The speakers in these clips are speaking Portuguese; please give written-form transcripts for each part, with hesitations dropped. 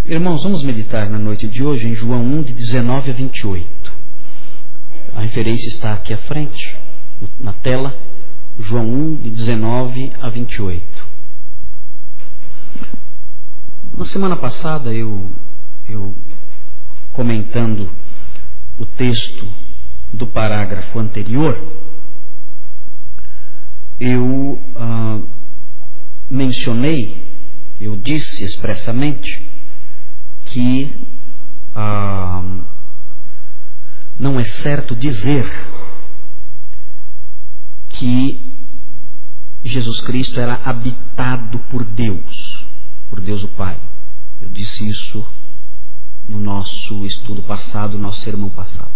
Irmãos, vamos meditar na noite de hoje em João 1, de 19 a 28. A referência está aqui à frente, na tela. João 1, de 19 a 28. Na semana passada, eu comentando o texto do parágrafo anterior, eu eu disse expressamente que não é certo dizer que Jesus Cristo era habitado por Deus o Pai. Eu disse isso no nosso estudo passado, no nosso sermão passado.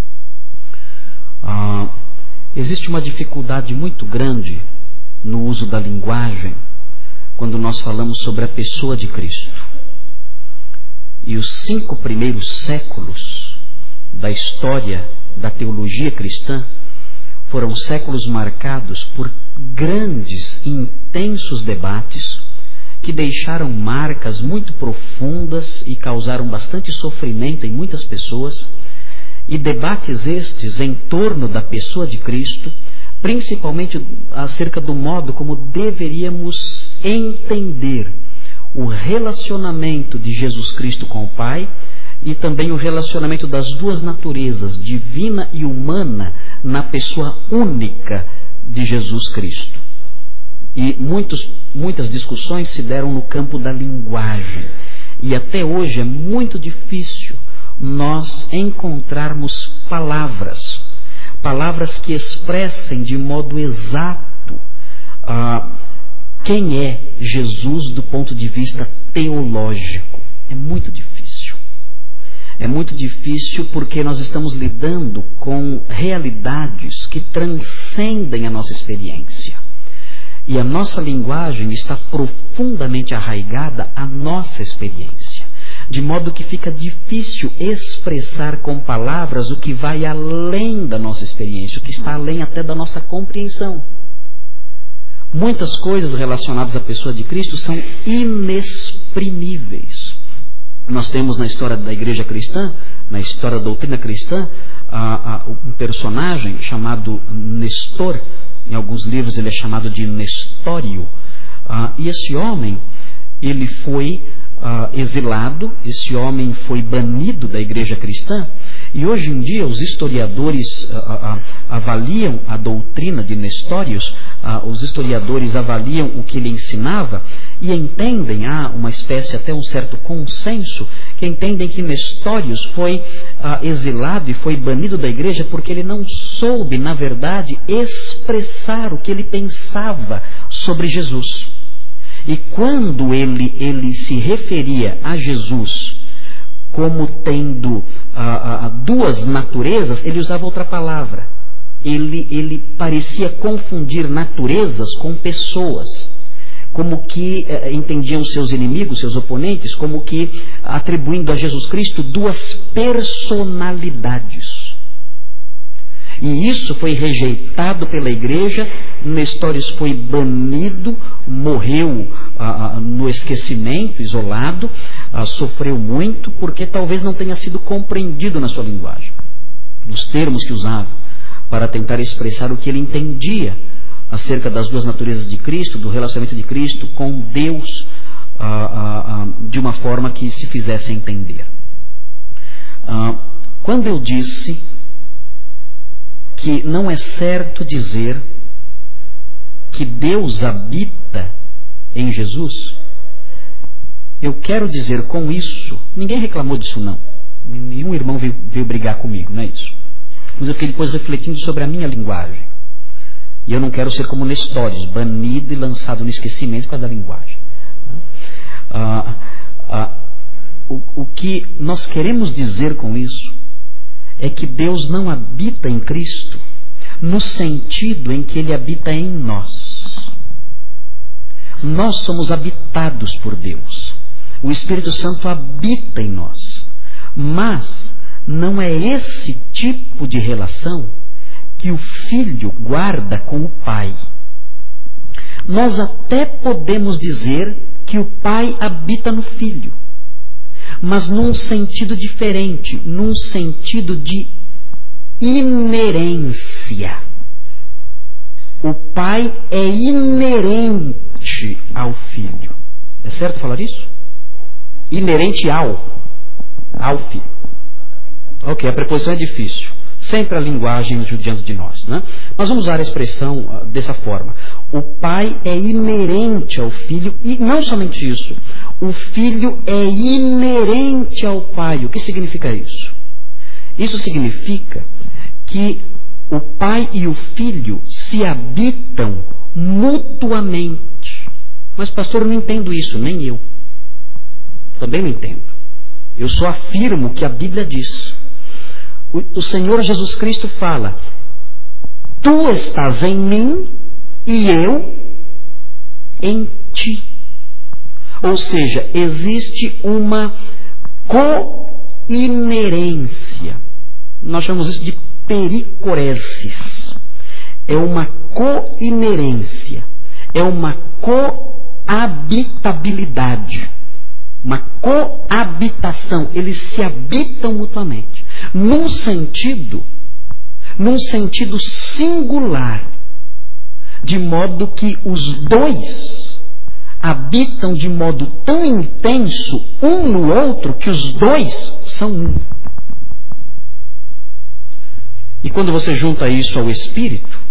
Existe uma dificuldade muito grande no uso da linguagem quando nós falamos sobre a pessoa de Cristo. E os 5 primeiros séculos da história da teologia cristã foram séculos marcados por grandes e intensos debates que deixaram marcas muito profundas e causaram bastante sofrimento em muitas pessoas, e debates estes em torno da pessoa de Cristo, principalmente acerca do modo como deveríamos entender o relacionamento de Jesus Cristo com o Pai e também o relacionamento das duas naturezas, divina e humana, na pessoa única de Jesus Cristo. E muitas discussões se deram no campo da linguagem. E até hoje é muito difícil nós encontrarmos palavras que expressem de modo exato quem é Jesus do ponto de vista teológico. É muito difícil. É muito difícil porque nós estamos lidando com realidades que transcendem a nossa experiência. E a nossa linguagem está profundamente arraigada à nossa experiência. De modo que fica difícil expressar com palavras o que vai além da nossa experiência, o que está além até da nossa compreensão. Muitas coisas relacionadas à pessoa de Cristo são inexprimíveis. Nós temos na história da igreja cristã, na história da doutrina cristã, um personagem chamado Nestor. Em alguns livros ele é chamado de Nestório. E esse homem, ele foi exilado, esse homem foi banido da igreja cristã, e hoje em dia os historiadores avaliam a doutrina de Nestórios, os historiadores avaliam o que ele ensinava e entendem, há uma espécie, até um certo consenso, que entendem que Nestórios foi exilado e foi banido da igreja porque ele não soube, na verdade, expressar o que ele pensava sobre Jesus. E quando ele se referia a Jesus como tendo duas naturezas, ele usava outra palavra. Ele parecia confundir naturezas com pessoas, como que entendiam seus inimigos, seus oponentes, como que atribuindo a Jesus Cristo duas personalidades. E isso foi rejeitado pela igreja. Nestórios foi banido, morreu no esquecimento, isolado, sofreu muito, porque talvez não tenha sido compreendido na sua linguagem, nos termos que usava, para tentar expressar o que ele entendia acerca das duas naturezas de Cristo, do relacionamento de Cristo com Deus, de uma forma que se fizesse entender. Quando eu disse que não é certo dizer que Deus habita em Jesus, eu quero dizer com isso, ninguém reclamou disso não, nenhum irmão veio brigar comigo, não é isso, mas eu fiquei depois refletindo sobre a minha linguagem, e eu não quero ser como Nestórios, banido e lançado no esquecimento por causa da linguagem. O que nós queremos dizer com isso é que Deus não habita em Cristo no sentido em que Ele habita em nós. Nós somos habitados por Deus. O Espírito Santo habita em nós. Mas não é esse tipo de relação que o Filho guarda com o Pai. Nós até podemos dizer que o Pai habita no Filho, mas num sentido diferente, num sentido de inerência. O Pai é inerente ao Filho. É certo falar isso? Inerente ao Filho. Ok, a preposição é difícil. Sempre a linguagem judiando de nós, né? Nós vamos usar a expressão dessa forma. O Pai é inerente ao Filho, e não somente isso. O Filho é inerente ao Pai. O que significa isso? Isso significa que o Pai e o Filho se habitam mutuamente. Mas, pastor, eu não entendo isso, nem eu. Também não entendo. Eu só afirmo que a Bíblia diz. O Senhor Jesus Cristo fala: tu estás em mim e eu em ti. Ou seja, existe uma coinerência. Nós chamamos isso de pericoresis. É uma coinerência. É uma coabitabilidade. Uma coabitação. Eles se habitam mutuamente. Num sentido singular. De modo que os dois habitam de modo tão intenso um no outro que os dois são um. E quando você junta isso ao Espírito,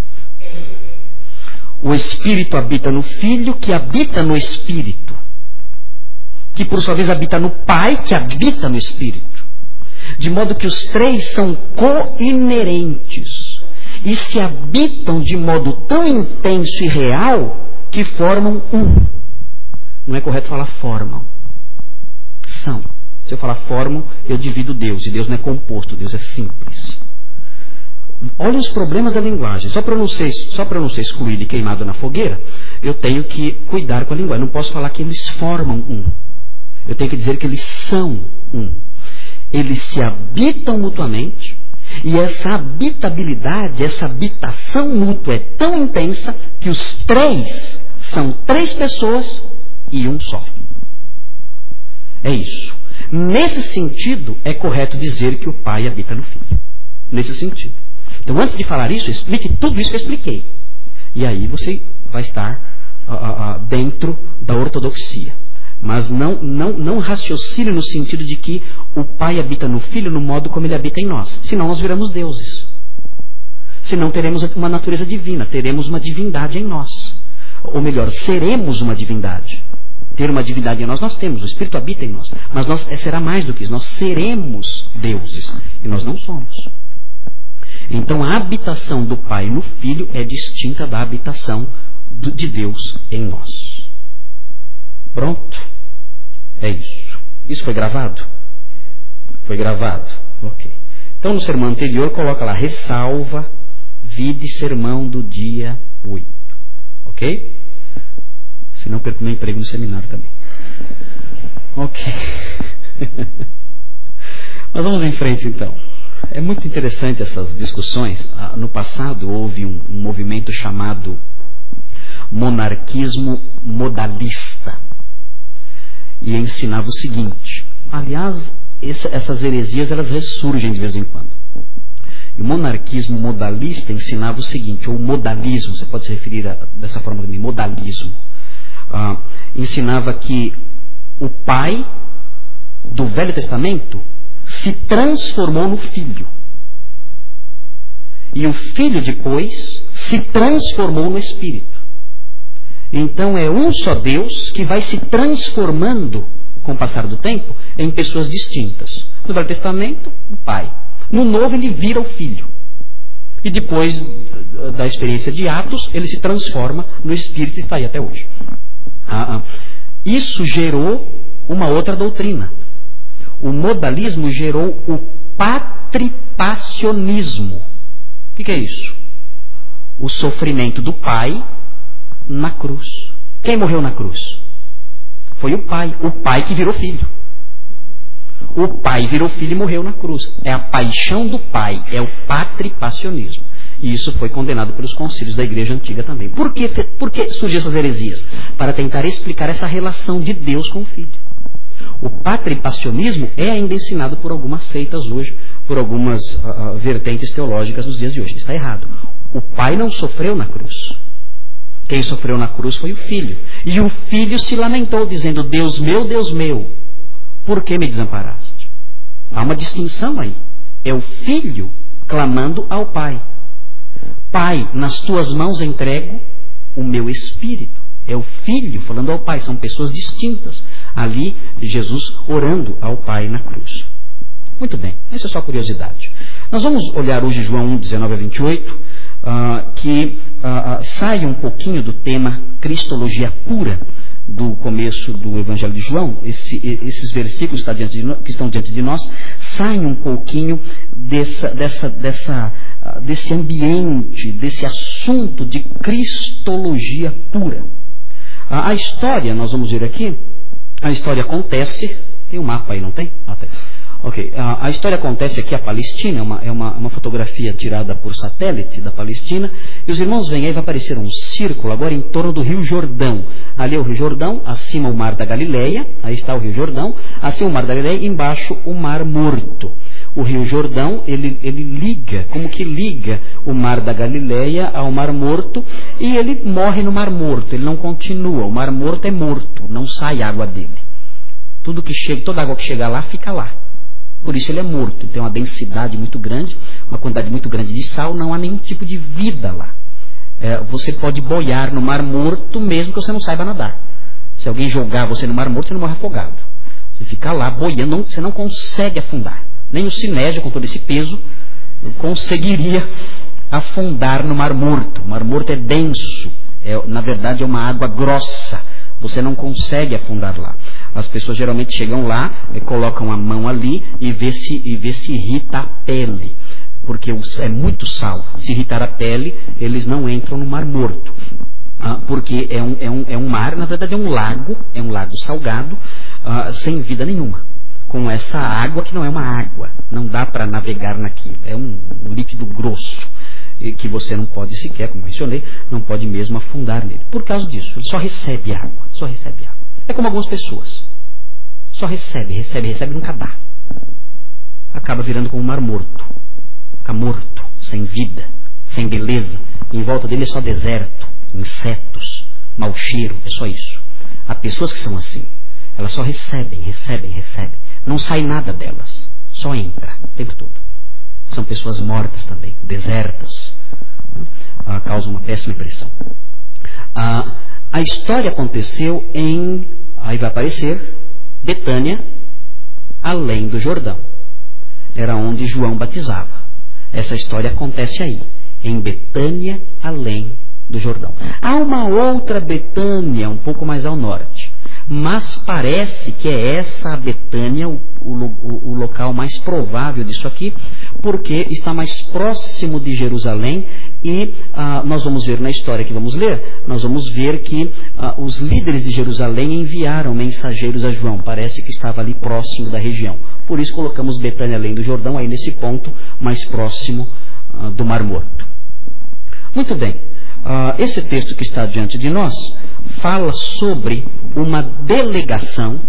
o Espírito habita no Filho, que habita no Espírito, que por sua vez habita no Pai, que habita no Espírito. De modo que os três são coinerentes e se habitam de modo tão intenso e real que formam um. Não é correto falar formam. São. Se eu falar formam, eu divido Deus. E Deus não é composto, Deus é simples. Olha os problemas da linguagem. Só para eu não ser excluído e queimado na fogueira, eu tenho que cuidar com a linguagem. Não posso falar que eles formam um. Eu tenho que dizer que eles são um. Eles se habitam mutuamente. E essa habitabilidade, essa habitação mútua é tão intensa que os três são três pessoas e um só. É isso. Nesse sentido, é correto dizer que o Pai habita no Filho. Nesse sentido. Então, antes de falar isso, explique tudo isso que eu expliquei. E aí você vai estar dentro da ortodoxia. Mas não raciocine no sentido de que o Pai habita no Filho no modo como ele habita em nós. Senão nós viramos deuses. Senão teremos uma natureza divina, teremos uma divindade em nós. Ou melhor, seremos uma divindade. Ter uma divindade em nós temos, o Espírito habita em nós. Mas será mais do que isso, nós seremos deuses. E nós não somos. Então a habitação do Pai no Filho é distinta da habitação de Deus em nós. Pronto? É isso. Isso foi gravado? Foi gravado. Ok. Então no sermão anterior coloca lá, ressalva, vide sermão do dia 8. Ok? Senão perco meu emprego no seminário também. Ok. Mas vamos em frente então. É muito interessante essas discussões. No passado houve um movimento chamado monarquismo modalista. E ensinava o seguinte. Aliás, essas heresias elas ressurgem de vez em quando. E o monarquismo modalista ensinava o seguinte, ou modalismo, você pode se referir dessa forma também, modalismo. Ensinava que o Pai do Velho Testamento se transformou no Filho. E o Filho depois se transformou no Espírito. Então é um só Deus que vai se transformando com o passar do tempo em pessoas distintas. No Velho Testamento, o Pai. No Novo ele vira o Filho. E depois da experiência de Atos, ele se transforma no Espírito e está aí até hoje. Isso gerou uma outra doutrina. O modalismo gerou o patripacionismo. O que é isso? O sofrimento do Pai na cruz. Quem morreu na cruz? Foi o Pai. O Pai que virou Filho. O Pai virou Filho e morreu na cruz. É a paixão do Pai. É o patripacionismo. E isso foi condenado pelos concílios da Igreja Antiga também. Por que surgiram essas heresias? Para tentar explicar essa relação de Deus com o Filho. O patripassionismo é ainda ensinado por algumas seitas hoje, por algumas vertentes teológicas nos dias de hoje. Está errado. O Pai não sofreu na cruz. Quem sofreu na cruz foi o Filho. E o Filho se lamentou, dizendo: Deus meu, por que me desamparaste? Há uma distinção aí. É o Filho clamando ao Pai: Pai, nas tuas mãos entrego o meu espírito. É o Filho falando ao Pai, são pessoas distintas. Ali, Jesus orando ao Pai na cruz. Muito bem, essa é só curiosidade. Nós vamos olhar hoje João 1, 19 a 28, que sai um pouquinho do tema cristologia pura do começo do Evangelho de João. Esses versículos que estão diante de nós saem um pouquinho desse ambiente, desse assunto de cristologia pura. A história, nós vamos ver aqui, a história acontece... Tem um mapa aí, não tem? Tem. Ok, a história acontece aqui, a Palestina, é uma fotografia tirada por satélite da Palestina, e os irmãos veem aí, vai aparecer um círculo agora em torno do Rio Jordão. Ali é o Rio Jordão, acima o Mar da Galileia, aí está o Rio Jordão, acima o Mar da Galileia, embaixo o Mar Morto. O Rio Jordão, ele liga, como que liga o Mar da Galileia ao Mar Morto, e ele morre no Mar Morto, ele não continua, o Mar Morto é morto, não sai água dele. Toda água que chega lá, fica lá. Por isso ele é morto, tem uma densidade muito grande, uma quantidade muito grande de sal, não há nenhum tipo de vida lá. Você pode boiar no Mar Morto mesmo que você não saiba nadar. Se alguém jogar você no Mar Morto, você não morre afogado. Você fica lá boiando, você não consegue afundar. Nem o Sinésio, com todo esse peso, conseguiria afundar no Mar Morto. O Mar Morto é denso, na verdade é uma água grossa. Você não consegue afundar lá. As pessoas geralmente chegam lá, colocam a mão ali e vê se irrita a pele. Porque é muito sal. Se irritar a pele, eles não entram no Mar Morto. Porque é um mar, na verdade é um lago salgado, sem vida nenhuma. Com essa água que não é uma água. Não dá para navegar naquilo. É um líquido grosso. Que você não pode sequer, como mencionei, não pode mesmo afundar nele. Por causa disso, ele só recebe água. É como algumas pessoas. Só recebe, nunca dá. Acaba virando como um mar morto. Fica morto, sem vida, sem beleza. Em volta dele é só deserto, insetos, mau cheiro, é só isso. Há pessoas que são assim. Elas só recebem. Não sai nada delas. Só entra o tempo todo. São pessoas mortas também, desertas. Causa uma péssima impressão. A história aconteceu aí vai aparecer, Betânia, além do Jordão. Era onde João batizava. Essa história acontece aí, em Betânia, além do Jordão. Há uma outra Betânia, um pouco mais ao norte. Mas parece que é essa a Betânia o local mais provável disso aqui, porque está mais próximo de Jerusalém e nós vamos ver na história que vamos ler, nós vamos ver que os líderes de Jerusalém enviaram mensageiros a João, parece que estava ali próximo da região. Por isso colocamos Betânia além do Jordão, aí nesse ponto mais próximo do Mar Morto. Muito bem. Esse texto que está diante de nós fala sobre uma delegação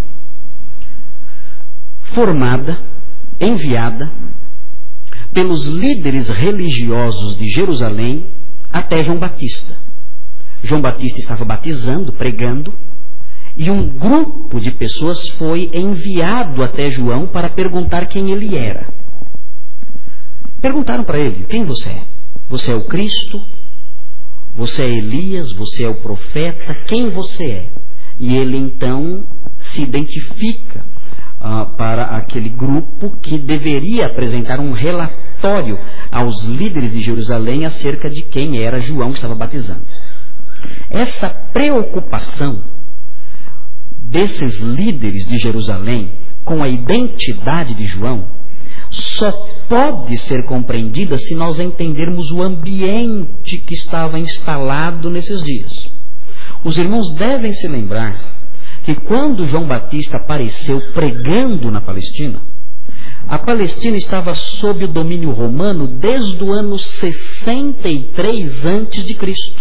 formada, enviada pelos líderes religiosos de Jerusalém até João Batista. João Batista estava batizando, pregando, e um grupo de pessoas foi enviado até João para perguntar quem ele era. Perguntaram para ele: quem você é? Você é o Cristo? Você é Elias? Você é o profeta? Quem você é? E ele então se identifica para aquele grupo que deveria apresentar um relatório aos líderes de Jerusalém acerca de quem era João que estava batizando. Essa preocupação desses líderes de Jerusalém com a identidade de João só pode ser compreendida se nós entendermos o ambiente que estava instalado nesses dias. Os irmãos devem se lembrar que quando João Batista apareceu pregando na Palestina, a Palestina estava sob o domínio romano desde o ano 63 a.C.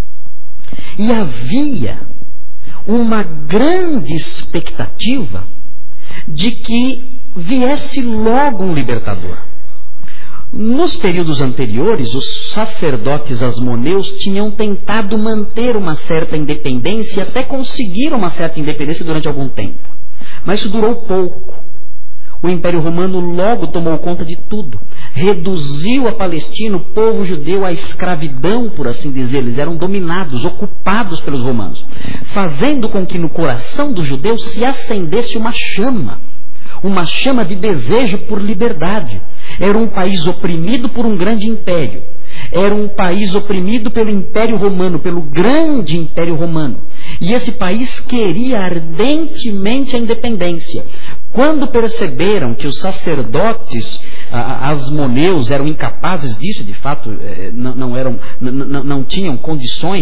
E havia uma grande expectativa de que viesse logo um libertador. Nos períodos anteriores, os sacerdotes asmoneus tinham tentado manter uma certa independência e até conseguiram uma certa independência durante algum tempo. Mas isso durou pouco. O Império Romano logo tomou conta de tudo. Reduziu a Palestina, o povo judeu, à escravidão, por assim dizer. Eles eram dominados, ocupados pelos romanos, fazendo com que no coração dos judeus se acendesse uma chama de desejo por liberdade. Era um país oprimido por um grande império. Era um país oprimido pelo Império Romano, pelo grande Império Romano. E esse país queria ardentemente a independência. Quando perceberam que os sacerdotes asmoneus eram incapazes disso, de fato não tinham condições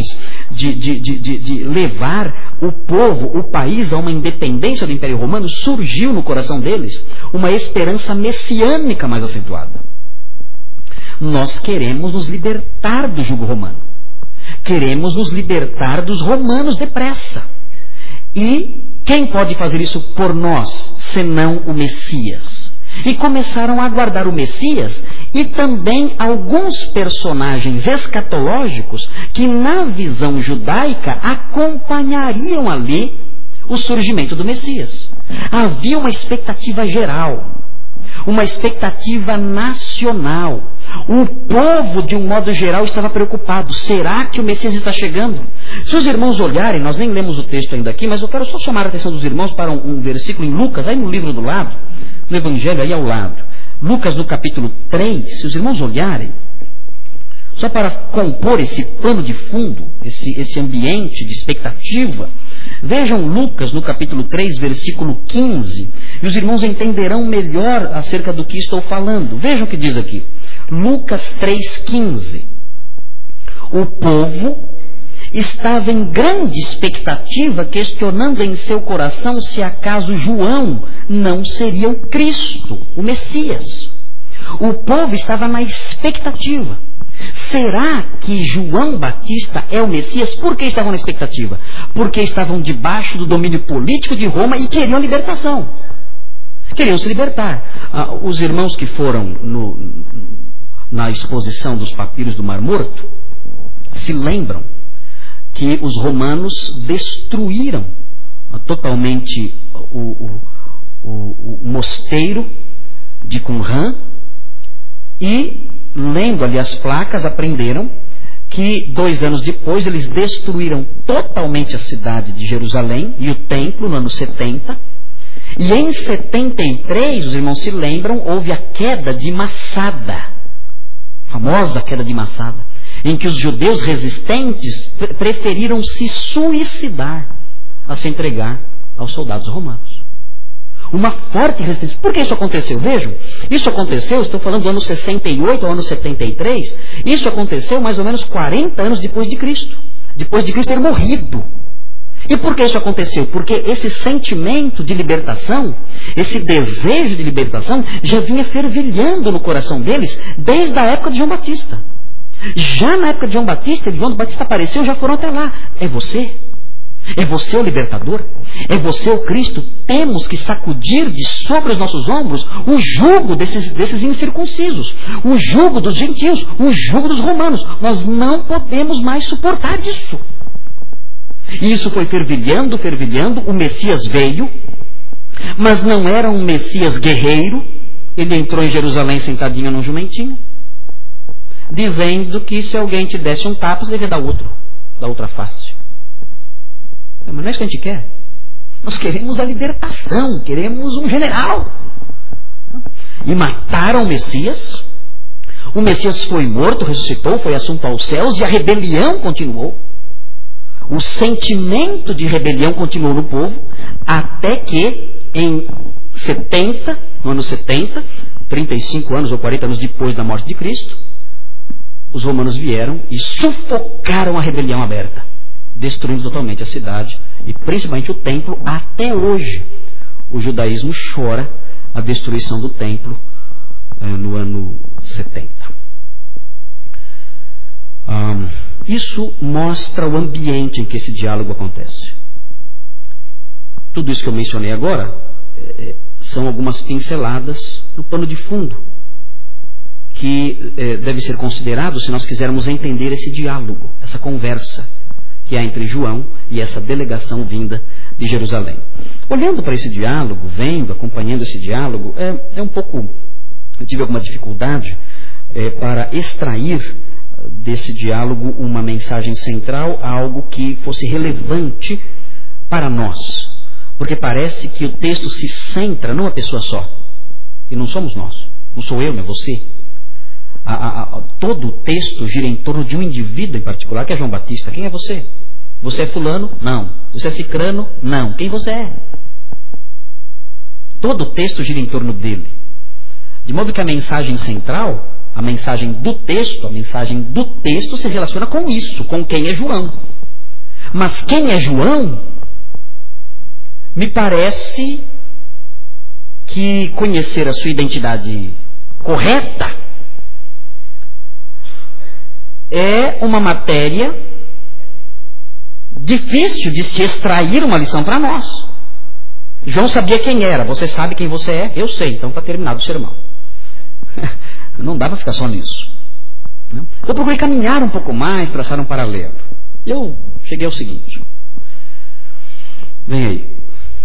de levar o povo, o país a uma independência do Império Romano, surgiu no coração deles uma esperança messiânica mais acentuada. Nós queremos nos libertar do jugo romano. Queremos nos libertar dos romanos depressa. E quem pode fazer isso por nós, senão o Messias? E começaram a aguardar o Messias e também alguns personagens escatológicos que, na visão judaica, acompanhariam ali o surgimento do Messias. Havia uma expectativa geral, uma expectativa nacional. O povo, de um modo geral, estava preocupado. Será que o Messias está chegando? Se os irmãos olharem, nós nem lemos o texto ainda aqui, mas eu quero só chamar a atenção dos irmãos para um versículo em Lucas, aí no livro do lado, no Evangelho aí ao lado. Lucas no capítulo 3, se os irmãos olharem, só para compor esse pano de fundo, esse ambiente de expectativa, vejam Lucas no capítulo 3, versículo 15, e os irmãos entenderão melhor acerca do que estou falando. Vejam o que diz aqui. Lucas 3,15. O povo estava em grande expectativa, questionando em seu coração se acaso João não seria o Cristo, o Messias. O povo estava na expectativa. Será que João Batista é o Messias? Por que estavam na expectativa? Porque estavam debaixo do domínio político de Roma e queriam libertação. Queriam se libertar. Os irmãos que foram na exposição dos papiros do Mar Morto se lembram que os romanos destruíram totalmente o mosteiro de Qumran e, lendo ali as placas, aprenderam que 2 anos depois eles destruíram totalmente a cidade de Jerusalém e o templo no ano 70. E em 73, os irmãos se lembram, houve a queda de Massada, famosa queda de Massada, em que os judeus resistentes preferiram se suicidar a se entregar aos soldados romanos. Uma forte resistência. Por que isso aconteceu? Vejam, isso aconteceu, estou falando do ano 68 ao ano 73, isso aconteceu mais ou menos 40 anos depois de Cristo ter morrido. E por que isso aconteceu? Porque esse sentimento de libertação, esse desejo de libertação, já vinha fervilhando no coração deles desde a época de João Batista. Já na época de João Batista, João Batista apareceu, já foram até lá. É você? É você o libertador? É você o Cristo? Temos que sacudir de sobre os nossos ombros o jugo desses incircuncisos, o jugo dos gentios, o jugo dos romanos. Nós não podemos mais suportar isso. E isso foi fervilhando, o Messias veio, mas não era um Messias guerreiro. Ele entrou em Jerusalém sentadinho num jumentinho, dizendo que se alguém te desse um tapa, você devia dar outro, da outra face. Mas não é isso que a gente quer. Nós queremos a libertação, queremos um general. E mataram o Messias. O Messias foi morto, ressuscitou, foi assunto aos céus, e a rebelião continuou. O sentimento de rebelião continuou no povo, até que no ano 70, 35 anos ou 40 anos depois da morte de Cristo, os romanos vieram e sufocaram a rebelião aberta, destruindo totalmente a cidade e principalmente o templo. Até hoje o judaísmo chora a destruição do templo no ano 70. Isso mostra o ambiente em que esse diálogo acontece. Tudo isso que eu mencionei agora algumas pinceladas no pano de fundo que deve ser considerado se nós quisermos entender esse diálogo, essa conversa que há entre João e essa delegação vinda de Jerusalém. Olhando para esse diálogo, acompanhando esse diálogo, é um pouco, eu tive alguma dificuldade para extrair desse diálogo uma mensagem central, algo que fosse relevante para nós. Porque parece que o texto se centra numa pessoa só. E não somos nós. Não sou eu, não é você. Todo o texto gira em torno de um indivíduo em particular, que é João Batista. Quem é você? Você é fulano? Não. Você é cicrano? Não. Quem você é? Todo o texto gira em torno dele. De modo que a mensagem central, a mensagem do texto se relaciona com isso, com quem é João. Mas quem é João, me parece que conhecer a sua identidade correta é uma matéria difícil de se extrair uma lição para nós. João sabia quem era. Você sabe quem você é? Eu sei. Então está terminado o sermão. Não dá para ficar só nisso. Eu procurei caminhar um pouco mais, traçar um paralelo. Eu cheguei ao seguinte. Vem aí.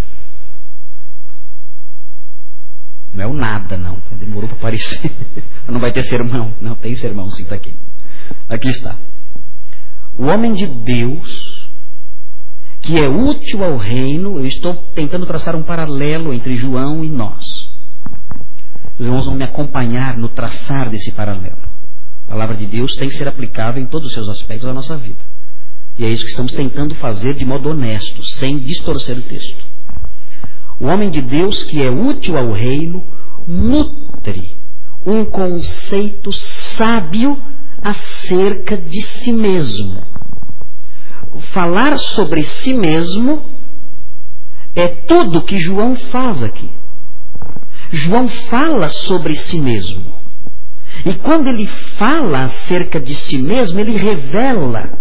Não é o nada, não. Demorou para aparecer. Não vai ter sermão. Não, tem sermão, sim, está aqui. Aqui está. O homem de Deus, que é útil ao reino, eu estou tentando traçar um paralelo entre João e nós. Os irmãos vão me acompanhar no traçar desse paralelo. A palavra de Deus tem que ser aplicável em todos os seus aspectos da nossa vida. E é isso que estamos tentando fazer de modo honesto, sem distorcer o texto. O homem de Deus, que é útil ao reino, nutre um conceito sábio acerca de si mesmo. Falar sobre si mesmo é tudo que João faz aqui. João fala sobre si mesmo. E quando ele fala acerca de si mesmo, ele revela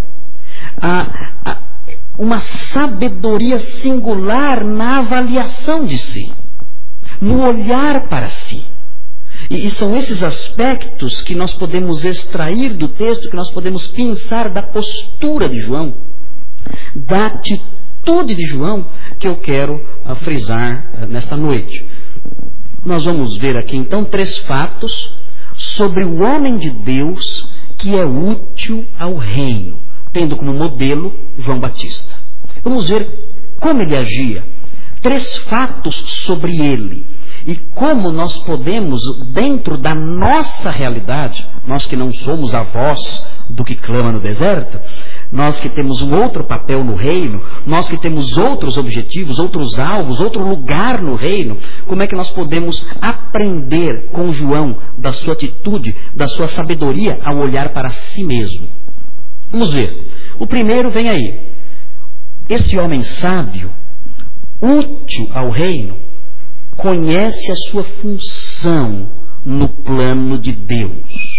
uma sabedoria singular na avaliação de si, no olhar para si. E são esses aspectos que nós podemos extrair do texto, que nós podemos pensar da postura de João, da atitude de João, que eu quero frisar nesta noite. Nós vamos ver aqui então 3 fatos sobre o homem de Deus que é útil ao reino, tendo como modelo João Batista. Vamos ver como ele agia. 3 fatos sobre ele. E como nós podemos, dentro da nossa realidade, nós que não somos a voz do que clama no deserto, nós que temos um outro papel no reino, nós que temos outros objetivos, outros alvos, outro lugar no reino, como é que nós podemos aprender com João da sua atitude, da sua sabedoria ao olhar para si mesmo? Vamos ver. O primeiro vem aí. Esse homem sábio, útil ao reino, conhece a sua função no plano de Deus.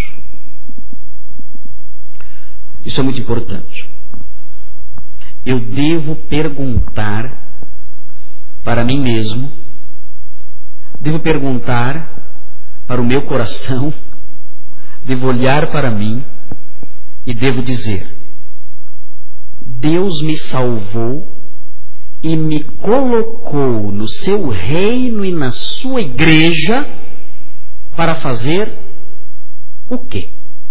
Isso é muito importante. Eu devo perguntar para mim mesmo, devo perguntar para o meu coração, devo olhar para mim e devo dizer: Deus me salvou e me colocou no seu reino e na sua igreja para fazer o quê?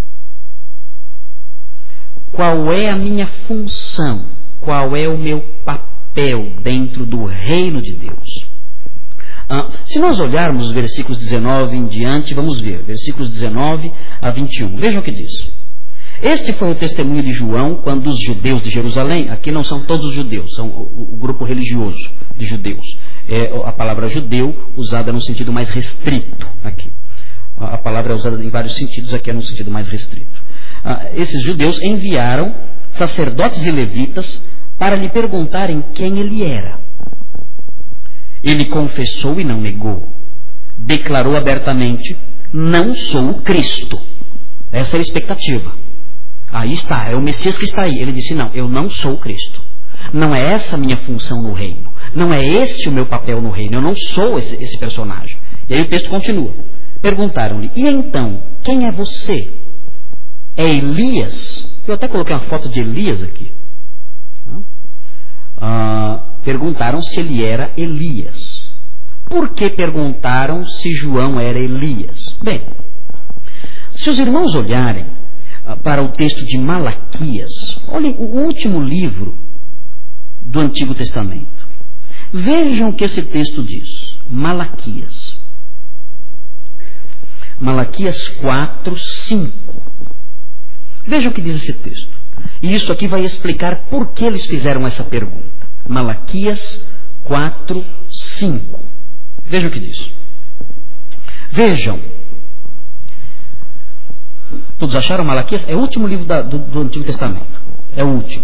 Qual é a minha função? Qual é o meu papel dentro do reino de Deus? Se nós olharmos os versículos 19 em diante, vamos ver, versículos 19 a 21. Vejam o que diz. Este foi o testemunho de João quando os judeus de Jerusalém, aqui não são todos os judeus, são o grupo religioso de judeus. É a palavra judeu usada no sentido mais restrito aqui. A palavra é usada em vários sentidos, aqui é no sentido mais restrito. Esses judeus enviaram sacerdotes e levitas para lhe perguntarem quem ele era. Ele confessou e não negou. Declarou abertamente: não sou o Cristo. Essa é a expectativa. Aí está, é o Messias que está aí. Ele disse: não, eu não sou o Cristo. Não é essa a minha função no reino. Não é esse o meu papel no reino. Eu não sou esse personagem. E aí o texto continua. Perguntaram-lhe, e então, quem é você? É Elias? Eu até coloquei uma foto de Elias aqui. Perguntaram se ele era Elias. Por que perguntaram se João era Elias? Bem, se os irmãos olharem para o texto de Malaquias, olhem o último livro do Antigo Testamento. Vejam o que esse texto diz. Malaquias. Malaquias 4:5. Vejam o que diz esse texto. E isso aqui vai explicar por que eles fizeram essa pergunta. Malaquias 4:5. Vejam o que diz. Vejam. Todos acharam Malaquias? É o último livro do Antigo Testamento. É o último.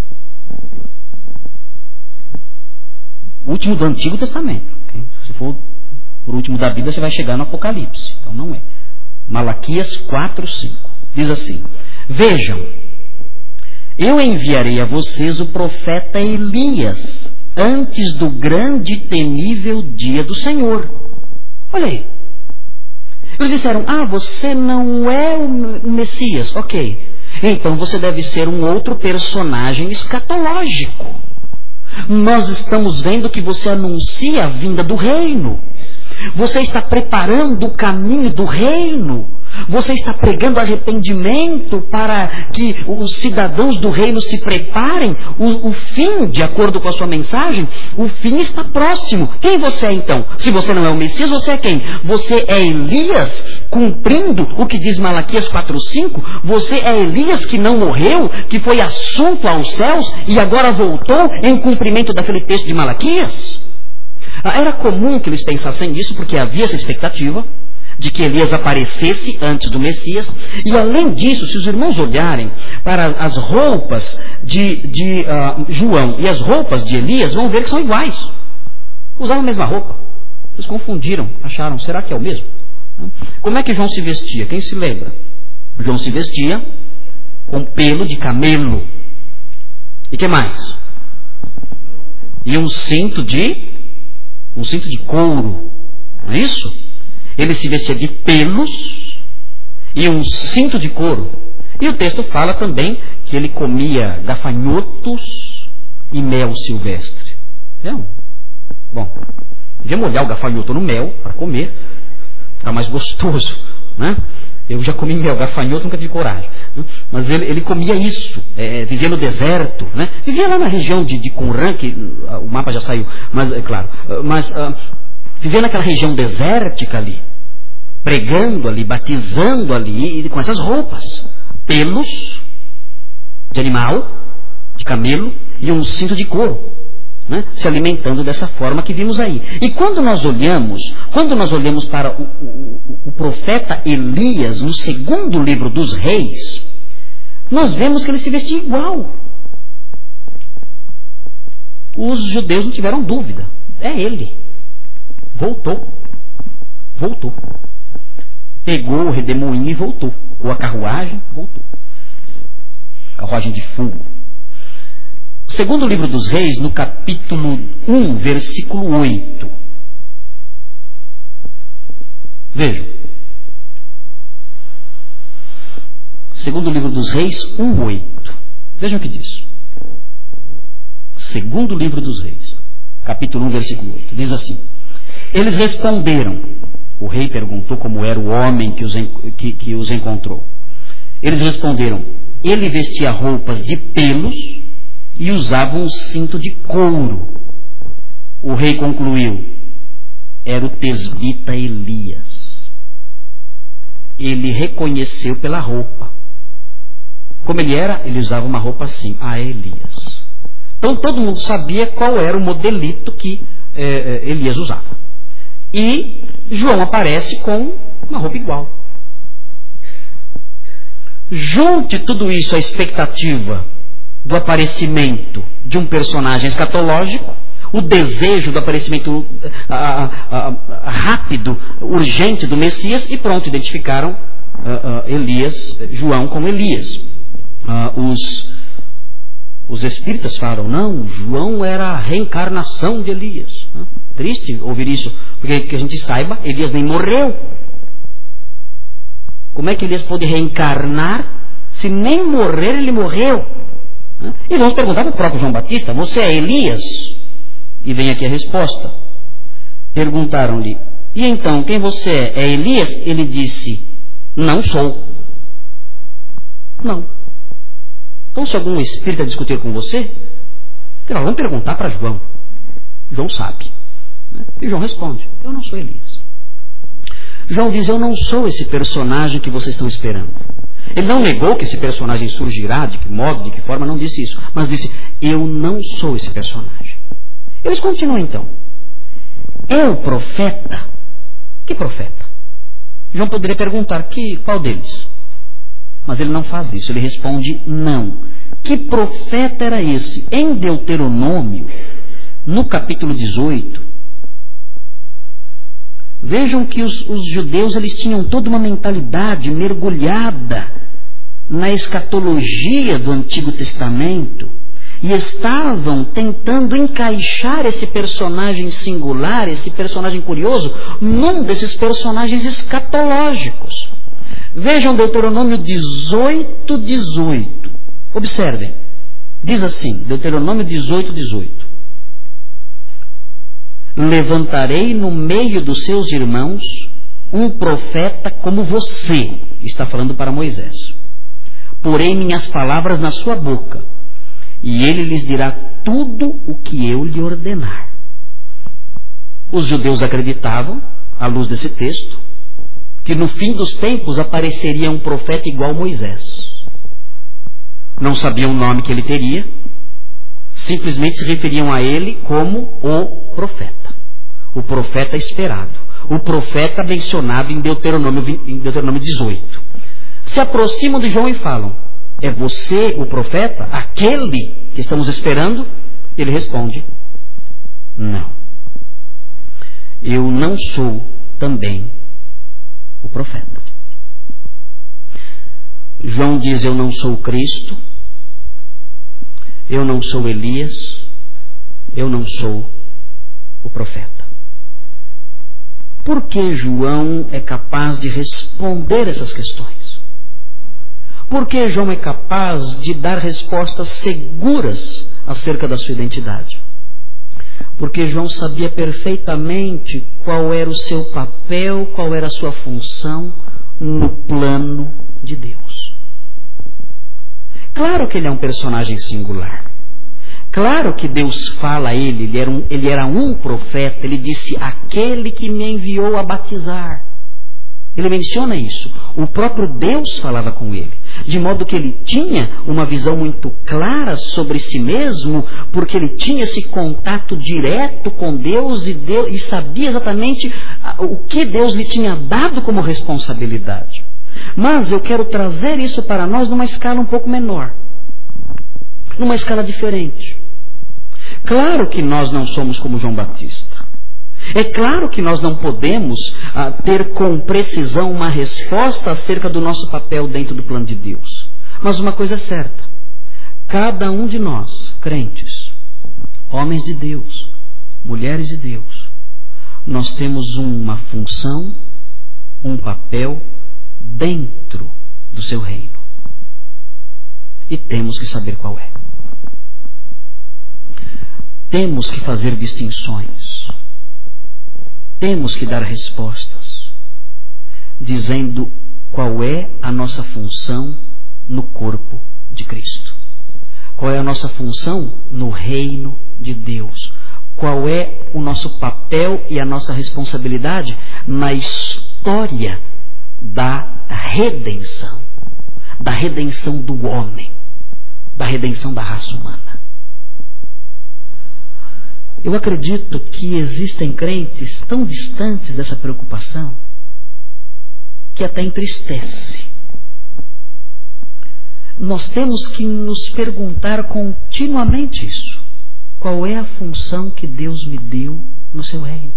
O último do Antigo Testamento. Okay? Se for por último da Bíblia, você vai chegar no Apocalipse. Então não é. Malaquias 4:5. Diz assim: Vejam, eu enviarei a vocês o profeta Elias antes do grande e temível dia do Senhor. Olha aí. Eles disseram, você não é o Messias. Ok. Então você deve ser um outro personagem escatológico. Nós estamos vendo que você anuncia a vinda do reino. Você está preparando o caminho do reino. Você está pregando arrependimento para que os cidadãos do reino se preparem. O fim, de acordo com a sua mensagem, o fim está próximo. Quem você é então? Se você não é o Messias, você é quem? Você é Elias, cumprindo o que diz Malaquias 4:5? Você é Elias que não morreu, que foi assunto aos céus e agora voltou em cumprimento daquele texto de Malaquias? Era comum que eles pensassem nisso porque havia essa expectativa de que Elias aparecesse antes do Messias. E além disso, se os irmãos olharem para as roupas de João e as roupas de Elias, vão ver que são iguais. Usavam a mesma roupa. Eles confundiram, acharam, será que é o mesmo? Como é que João se vestia? Quem se lembra? João se vestia com pelo de camelo. E que mais? E um cinto de couro. Não é isso? Ele se vestia de pelos e um cinto de couro. E o texto fala também que ele comia gafanhotos e mel silvestre. Bom, podia molhar o gafanhoto no mel para comer, ficar mais gostoso, né? Eu já comi mel, gafanhoto nunca tive coragem. Né? Mas ele comia isso, vivia no deserto, né? Vivia lá na região de Qumran, que o mapa já saiu, mas é claro, vivia naquela região desértica ali, pregando ali, batizando ali, com essas roupas, pelos de animal, de camelo, e um cinto de couro, né? Se alimentando dessa forma que vimos aí. E quando nós olhamos para o profeta Elias, no segundo livro dos Reis, nós vemos que ele se vestia igual. Os judeus não tiveram dúvida, é ele. Voltou. Pegou o redemoinho e voltou. Ou a carruagem, voltou. Carruagem de fogo. O segundo livro dos Reis, no capítulo 1, versículo 8. Vejam. Segundo livro dos Reis, 1:8. Vejam o que diz. Segundo livro dos Reis, capítulo 1, versículo 8. Diz assim: Eles responderam. O rei perguntou como era o homem que os encontrou. Eles responderam: Ele vestia roupas de pelos e usava um cinto de couro. O rei concluiu: Era o tesbita Elias. Ele reconheceu pela roupa. Como ele era? Ele usava uma roupa assim. Elias. Então todo mundo sabia qual era o modelito que Elias usava. E João aparece com uma roupa igual. Junte tudo isso à expectativa do aparecimento de um personagem escatológico, o desejo do aparecimento rápido, urgente do Messias, e pronto, identificaram João como Elias. Os espíritas falam, não, João era a reencarnação de Elias. triste ouvir isso, porque que a gente saiba, Elias nem morreu. Como é que Elias pôde reencarnar se nem morrer ele morreu? E vamos perguntar para o próprio João Batista: você é Elias? E vem aqui a resposta. Perguntaram-lhe: e então, quem você é? É Elias? Ele disse: não sou. Não. Então, se algum espírito discutir com você, vamos perguntar para João. João sabe. E João responde: eu não sou Elias. João diz: eu não sou esse personagem que vocês estão esperando. Ele não negou que esse personagem surgirá, de que modo, de que forma, não disse isso. Mas disse: eu não sou esse personagem. Eles continuam então: é o profeta? Que profeta? João poderia perguntar: qual deles? Mas ele não faz isso, ele responde: não. Que profeta era esse? Em Deuteronômio, no capítulo 18, vejam que os judeus eles tinham toda uma mentalidade mergulhada na escatologia do Antigo Testamento e estavam tentando encaixar esse personagem singular, esse personagem curioso, num desses personagens escatológicos. Vejam Deuteronômio 18, 18. Observem. Diz assim, Deuteronômio 18, 18. Levantarei no meio dos seus irmãos um profeta como você. Está falando para Moisés. Porei minhas palavras na sua boca, e ele lhes dirá tudo o que eu lhe ordenar. Os judeus acreditavam, à luz desse texto, que no fim dos tempos apareceria um profeta igual a Moisés. Não sabiam o nome que ele teria, simplesmente se referiam a ele como o profeta esperado, o profeta mencionado em Deuteronômio 18. Se aproximam de João e falam: é você o profeta? Aquele que estamos esperando? Ele responde: não. Eu não sou também o profeta. João diz: eu não sou o Cristo, eu não sou Elias, eu não sou o profeta. Por que João é capaz de responder essas questões? Por que João é capaz de dar respostas seguras acerca da sua identidade? Porque João sabia perfeitamente qual era o seu papel, qual era a sua função no plano de Deus. Claro que ele é um personagem singular. Claro que Deus fala a ele, ele era um profeta. Ele disse: aquele que me enviou a batizar. Ele menciona isso. O próprio Deus falava com ele. De modo que ele tinha uma visão muito clara sobre si mesmo, porque ele tinha esse contato direto com Deus e sabia exatamente o que Deus lhe tinha dado como responsabilidade. Mas eu quero trazer isso para nós numa escala um pouco menor, numa escala diferente. Claro que nós não somos como João Batista. É claro que nós não podemos ter com precisão uma resposta acerca do nosso papel dentro do plano de Deus. Mas uma coisa é certa: cada um de nós, crentes, homens de Deus, mulheres de Deus, nós temos uma função, um papel dentro do seu reino. E temos que saber qual é. Temos que fazer distinções. Temos que dar respostas, dizendo qual é a nossa função no corpo de Cristo. Qual é a nossa função no reino de Deus. Qual é o nosso papel e a nossa responsabilidade na história da redenção do homem, da redenção da raça humana. Eu acredito que existem crentes tão distantes dessa preocupação que até entristece. Nós temos que nos perguntar continuamente isso: qual é a função que Deus me deu no seu reino?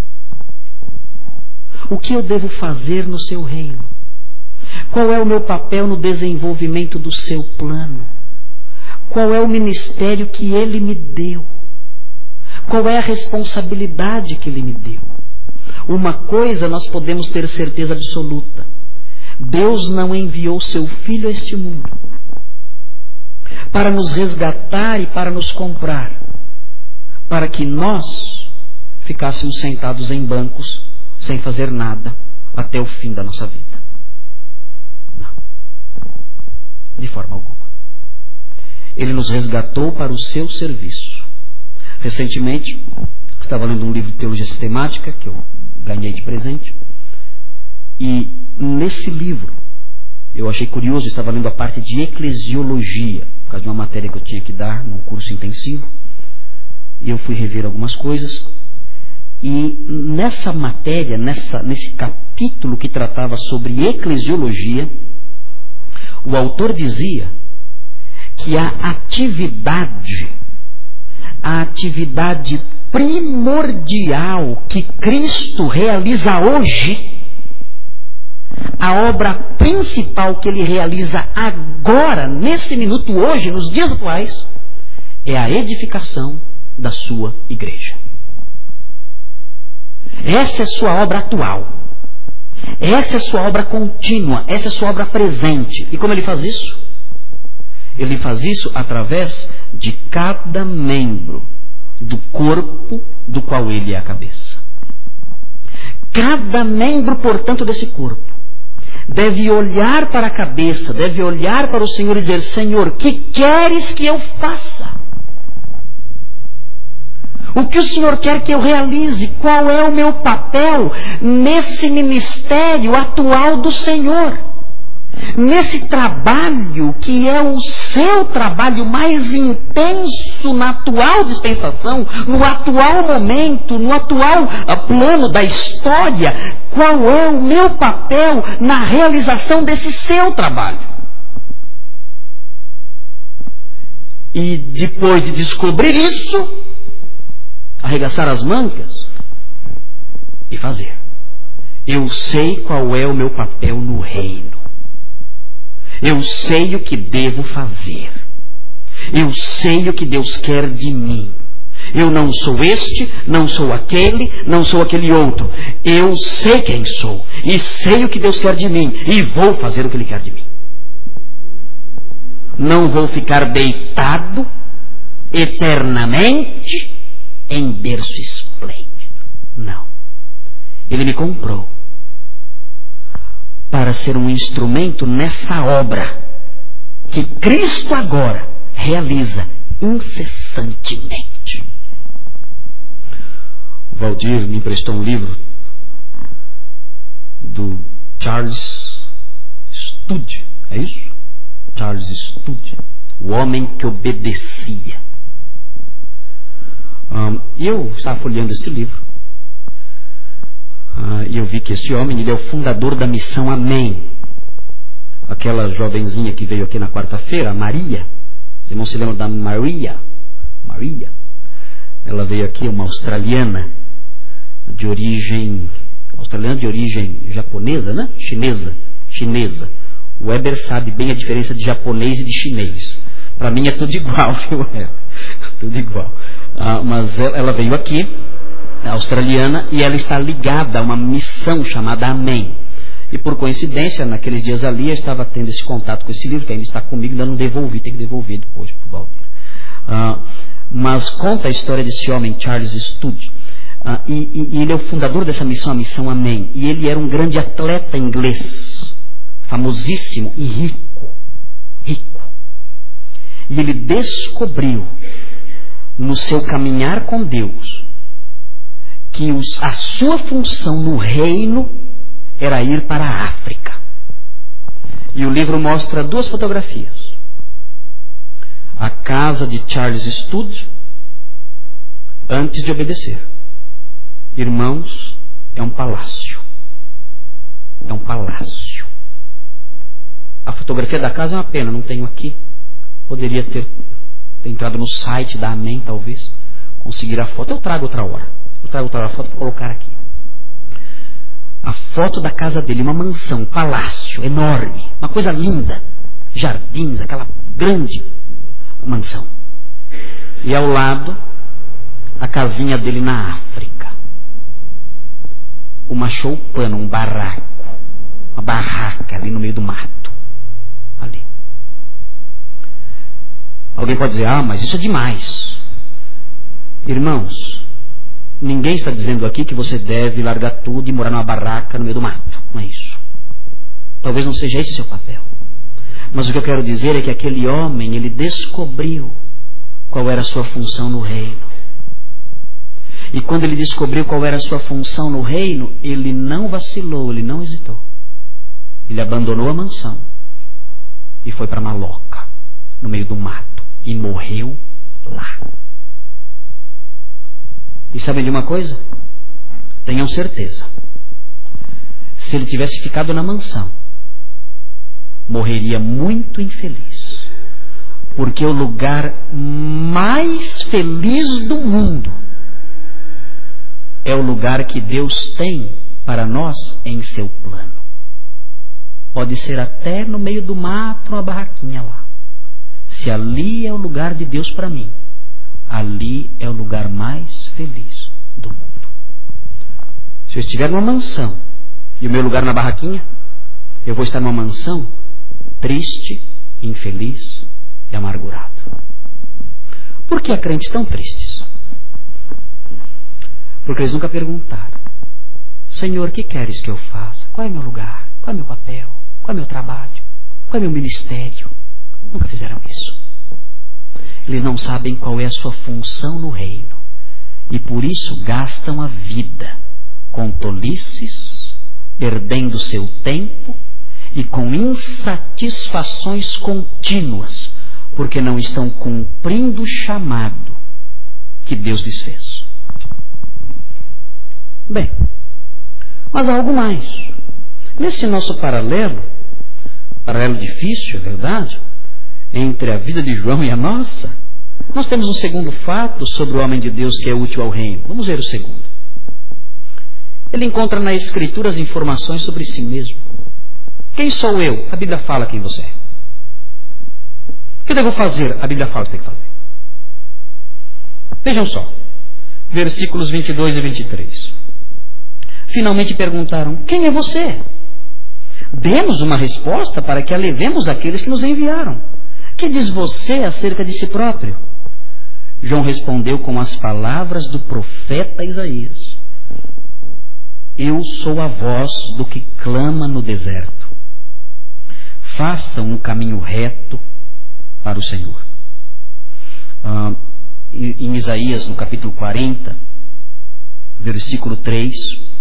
O que eu devo fazer no seu reino? Qual é o meu papel no desenvolvimento do seu plano? Qual é o ministério que Ele me deu? Qual é a responsabilidade que Ele me deu? Uma coisa nós podemos ter certeza absoluta: Deus não enviou seu Filho a este mundo para nos resgatar e para nos comprar, para que nós ficássemos sentados em bancos sem fazer nada até o fim da nossa vida. Não. De forma alguma. Ele nos resgatou para o seu serviço. Recentemente, estava lendo um livro de teologia sistemática que eu ganhei de presente, e nesse livro eu achei curioso, eu estava lendo a parte de eclesiologia, por causa de uma matéria que eu tinha que dar num curso intensivo, e eu fui rever algumas coisas, e nessa matéria, nesse capítulo que tratava sobre eclesiologia, o autor dizia que a atividade primordial que Cristo realiza hoje, a obra principal que Ele realiza agora, nesse minuto, hoje, nos dias atuais, é a edificação da sua igreja. Essa é sua obra atual. Essa é sua obra contínua. Essa é sua obra presente. E como Ele faz isso? Ele faz isso através de cada membro do corpo do qual Ele é a cabeça. Cada membro, portanto, desse corpo deve olhar para a cabeça, deve olhar para o Senhor e dizer: Senhor, que queres que eu faça? O que o Senhor quer que eu realize? Qual é o meu papel nesse ministério atual do Senhor? Nesse trabalho que é o seu trabalho mais intenso na atual dispensação, no atual momento, no atual plano da história, qual é o meu papel na realização desse seu trabalho? E depois de descobrir isso, arregaçar as mangas e fazer. Eu sei qual é o meu papel no reino. Eu sei o que devo fazer. Eu sei o que Deus quer de mim. Eu não sou este, não sou aquele outro. Eu sei quem sou e sei o que Deus quer de mim e vou fazer o que Ele quer de mim. Não vou ficar deitado eternamente em berço esplêndido. Não. Ele me comprou para ser um instrumento nessa obra que Cristo agora realiza incessantemente. O Valdir me emprestou um livro do Charles Studi, é isso? Charles Studi, o homem que obedecia. E eu estava folheando esse livro, e eu vi que esse homem, ele é o fundador da missão Amém. Aquela jovenzinha que veio aqui na quarta-feira, a Maria, os irmãos se lembram da Maria? Ela veio aqui, uma australiana de origem japonesa, né? Chinesa. O Weber sabe bem a diferença de japonês e de chinês. Para mim é tudo igual, viu? Tudo igual. Mas ela veio aqui, australiana, e ela está ligada a uma missão chamada Amém. E por coincidência, naqueles dias ali, eu estava tendo esse contato com esse livro, que ainda está comigo, ainda não devolvi, tem que devolver depois para o Valdir. Mas conta a história desse homem, Charles Studi. E ele é o fundador dessa missão, a missão Amém. E ele era um grande atleta inglês, famosíssimo e rico. E ele descobriu, no seu caminhar com Deus, que a sua função no reino era ir para a África. E o livro mostra 2 fotografias. A casa de Charles Studi antes de obedecer. Irmãos, é um palácio. É um palácio. A fotografia da casa é uma pena, não tenho aqui. Poderia ter entrado no site da Amém, talvez. Conseguir a foto. Eu trago outra hora. Eu trago outra foto para colocar aqui. A foto da casa dele, uma mansão, um palácio enorme, uma coisa linda, jardins, aquela grande mansão. E ao lado, a casinha dele na África. Uma choupana, um barraco, uma barraca ali no meio do mato. Ali. Alguém pode dizer, mas isso é demais. Irmãos, ninguém está dizendo aqui que você deve largar tudo e morar numa barraca no meio do mato. Não é isso. Talvez não seja esse seu papel. Mas o que eu quero dizer é que aquele homem, ele descobriu qual era a sua função no reino. E quando ele descobriu qual era a sua função no reino, ele não vacilou, ele não hesitou. Ele abandonou a mansão e foi para Maloca, no meio do mato, e morreu lá. E sabem de uma coisa? Tenham certeza. Se ele tivesse ficado na mansão, morreria muito infeliz. Porque o lugar mais feliz do mundo é o lugar que Deus tem para nós em seu plano. Pode ser até no meio do mato, uma barraquinha lá. Se ali é o lugar de Deus para mim, ali é o lugar mais feliz do mundo. Se eu estiver numa mansão e o meu lugar na barraquinha, eu vou estar numa mansão triste, infeliz e amargurado. Por que há crentes tão tristes? Porque eles nunca perguntaram: Senhor, o que queres que eu faça? Qual é meu lugar? Qual é meu papel? Qual é meu trabalho? Qual é meu ministério? Nunca fizeram isso. Eles não sabem qual é a sua função no reino. E por isso gastam a vida com tolices, perdendo seu tempo e com insatisfações contínuas, porque não estão cumprindo o chamado que Deus lhes fez. Bem, mas há algo mais. Nesse nosso paralelo difícil, é verdade, entre a vida de João e a nossa, nós temos um segundo fato sobre o homem de Deus que é útil ao reino. Vamos ver o segundo. Ele encontra na Escritura as informações sobre si mesmo. Quem sou eu? A Bíblia fala quem você é. O que eu devo fazer? A Bíblia fala o que tem que fazer. Vejam só, versículos 22 e 23. Finalmente perguntaram: quem é você? Demos uma resposta para que a levemos àqueles que nos enviaram. Que diz você acerca de si próprio? João respondeu com as palavras do profeta Isaías: eu sou a voz do que clama no deserto. Façam um caminho reto para o Senhor. Em Isaías, no capítulo 40, versículo 3,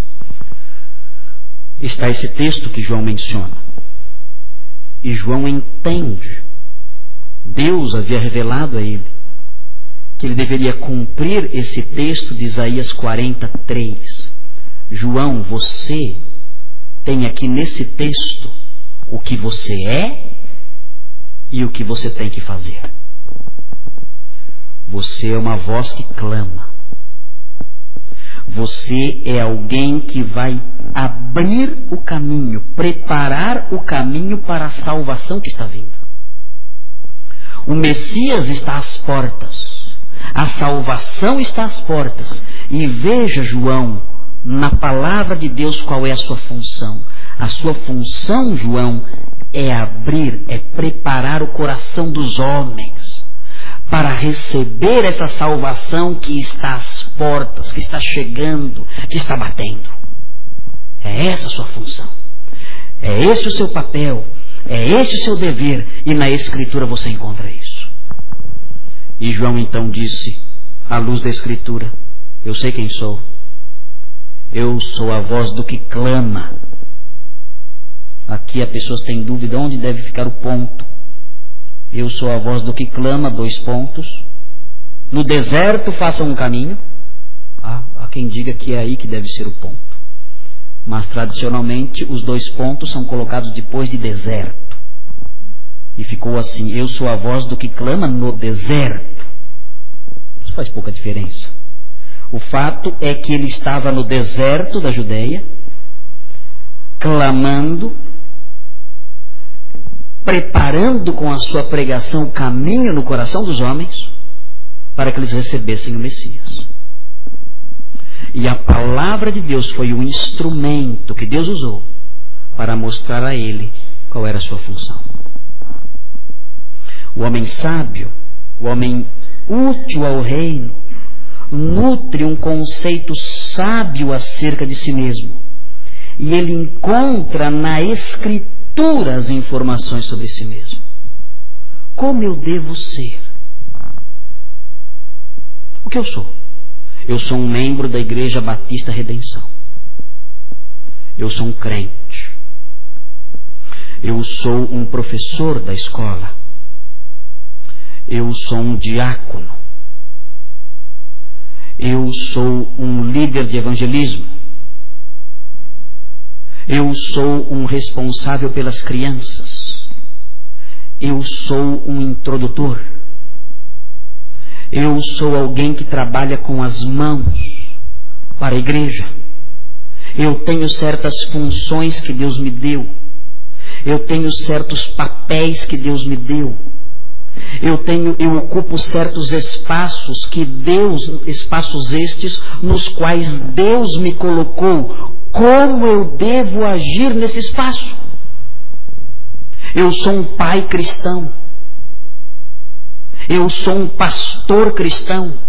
está esse texto que João menciona. E João entende, Deus havia revelado a ele que ele deveria cumprir esse texto de Isaías 43. João, você tem aqui nesse texto o que você é e o que você tem que fazer. Você é uma voz que clama. Você é alguém que vai abrir o caminho, preparar o caminho para a salvação que está vindo. O Messias está às portas. A salvação está às portas. E veja, João, na palavra de Deus, qual é a sua função. A sua função, João, é abrir, é preparar o coração dos homens para receber essa salvação que está às portas, que está chegando, que está batendo. É essa a sua função. É esse o seu papel. É esse o seu dever. E na Escritura você encontra isso. E João então disse, à luz da Escritura: eu sei quem sou. Eu sou a voz do que clama. Aqui as pessoas têm dúvida onde deve ficar o ponto. Eu sou a voz do que clama, 2 pontos. No deserto façam um caminho. Há quem diga que é aí que deve ser o ponto. Mas tradicionalmente os 2 pontos são colocados depois de deserto. E ficou assim: eu sou a voz do que clama no deserto. Isso faz pouca diferença. O fato é que ele estava no deserto da Judeia, clamando, preparando com a sua pregação o caminho no coração dos homens, para que eles recebessem o Messias. E a palavra de Deus foi o instrumento que Deus usou para mostrar a ele qual era a sua função. O homem sábio, o homem útil ao reino, nutre um conceito sábio acerca de si mesmo. E ele encontra na Escritura as informações sobre si mesmo. Como eu devo ser? O que eu sou? Eu sou um membro da Igreja Batista Redenção. Eu sou um crente. Eu sou um professor da escola. Eu sou um diácono. Eu sou um líder de evangelismo. Eu sou um responsável pelas crianças. Eu sou um introdutor. Eu sou alguém que trabalha com as mãos para a igreja. Eu tenho certas funções que Deus me deu. Eu tenho certos papéis que Deus me deu. Eu ocupo certos espaços espaços estes nos quais Deus me colocou. Como eu devo agir nesse espaço? Eu sou um pai cristão. Eu sou um pastor cristão.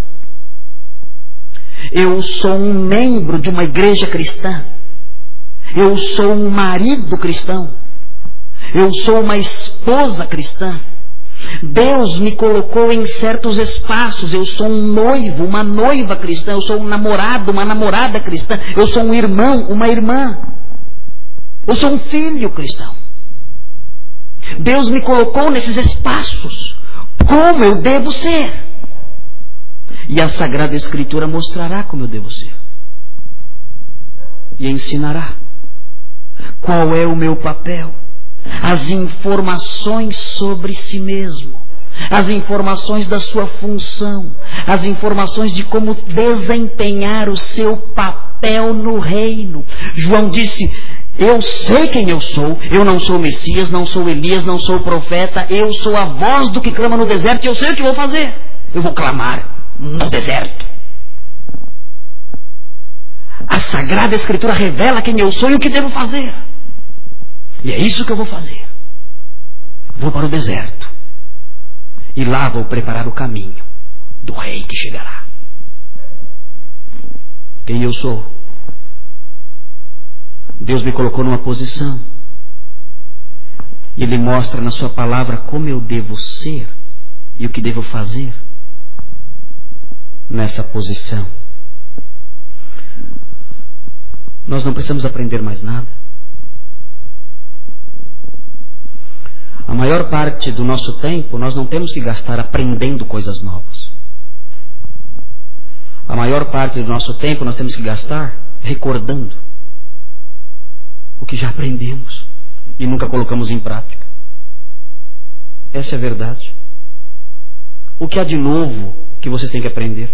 Eu sou um membro de uma igreja cristã. Eu sou um marido cristão. Eu sou uma esposa cristã. Deus me colocou em certos espaços. Eu sou um noivo, uma noiva cristã. Eu sou um namorado, uma namorada cristã. Eu sou um irmão, uma irmã. Eu sou um filho cristão. Deus me colocou nesses espaços. Como eu devo ser? E a Sagrada Escritura mostrará como eu devo ser. E ensinará qual é o meu papel. As informações sobre si mesmo, as informações da sua função, as informações de como desempenhar o seu papel no reino. João disse: eu sei quem eu sou, eu não sou o Messias, não sou Elias, não sou o profeta, eu sou a voz do que clama no deserto e eu sei o que vou fazer. Eu vou clamar no deserto. A Sagrada Escritura revela quem eu sou e o que devo fazer. E é isso que eu vou fazer. Vou para o deserto. E lá vou preparar o caminho do rei que chegará. Quem eu sou? Deus me colocou numa posição. E Ele mostra na sua palavra como eu devo ser e o que devo fazer nessa posição. Nós não precisamos aprender mais nada. A maior parte do nosso tempo nós não temos que gastar aprendendo coisas novas. A maior parte do nosso tempo nós temos que gastar recordando o que já aprendemos e nunca colocamos em prática. Essa é a verdade. O que há de novo que vocês têm que aprender?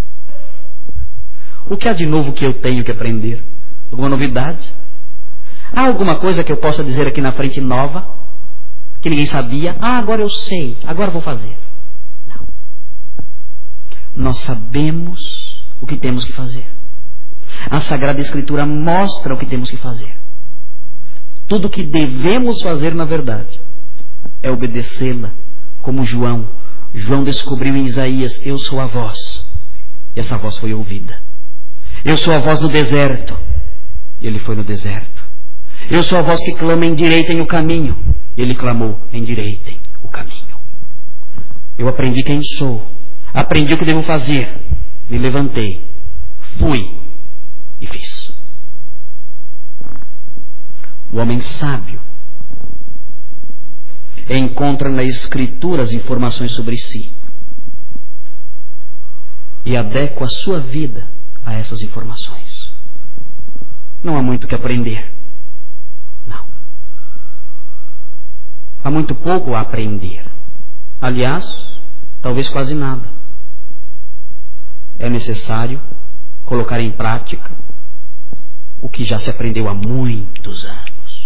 O que há de novo que eu tenho que aprender? Alguma novidade? Há alguma coisa que eu possa dizer aqui na frente nova? Que ninguém sabia? Agora eu sei, agora vou fazer. Não. Nós sabemos o que temos que fazer. A Sagrada Escritura mostra o que temos que fazer. Tudo o que devemos fazer, na verdade, é obedecê-la, como João. João descobriu em Isaías: eu sou a voz. E essa voz foi ouvida. Eu sou a voz no deserto. E ele foi no deserto. Eu sou a voz que clama: endireitem o caminho. Ele clamou: endireitem o caminho. Eu aprendi quem sou. Aprendi o que devo fazer. Me levantei. Fui. E fiz. O homem sábio encontra na Escritura as informações sobre si e adequa a sua vida a essas informações. Não há muito o que aprender. Não. Há muito pouco a aprender. Aliás, talvez quase nada. É necessário colocar em prática o que já se aprendeu há muitos anos.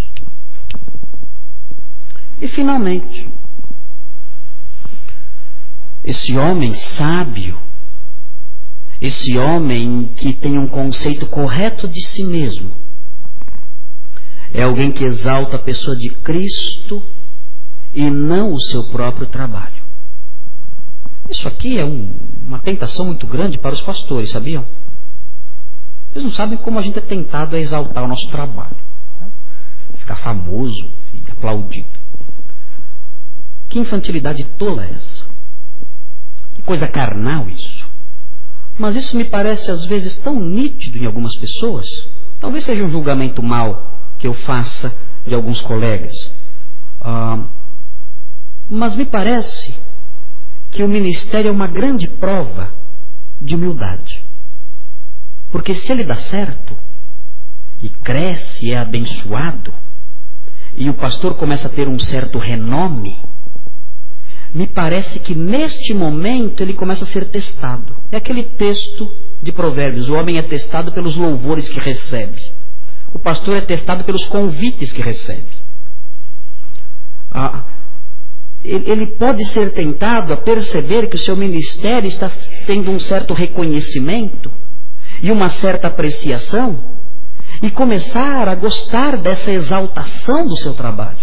E finalmente, esse homem sábio Esse homem que tem um conceito correto de si mesmo é alguém que exalta a pessoa de Cristo e não o seu próprio trabalho. Isso aqui é uma tentação muito grande para os pastores, sabiam? Eles não sabem como a gente é tentado a exaltar o nosso trabalho, né? Ficar famoso e aplaudido. Que infantilidade tola é essa? Que coisa carnal isso. Mas isso me parece às vezes tão nítido em algumas pessoas. Talvez seja um julgamento mau que eu faça de alguns colegas. Mas me parece que o ministério é uma grande prova de humildade. Porque se ele dá certo, e cresce, é abençoado, e o pastor começa a ter um certo renome, me parece que neste momento ele começa a ser testado. É aquele texto de Provérbios: o homem é testado pelos louvores que recebe. O pastor é testado pelos convites que recebe. Ele pode ser tentado a perceber que o seu ministério está tendo um certo reconhecimento e uma certa apreciação, e começar a gostar dessa exaltação do seu trabalho.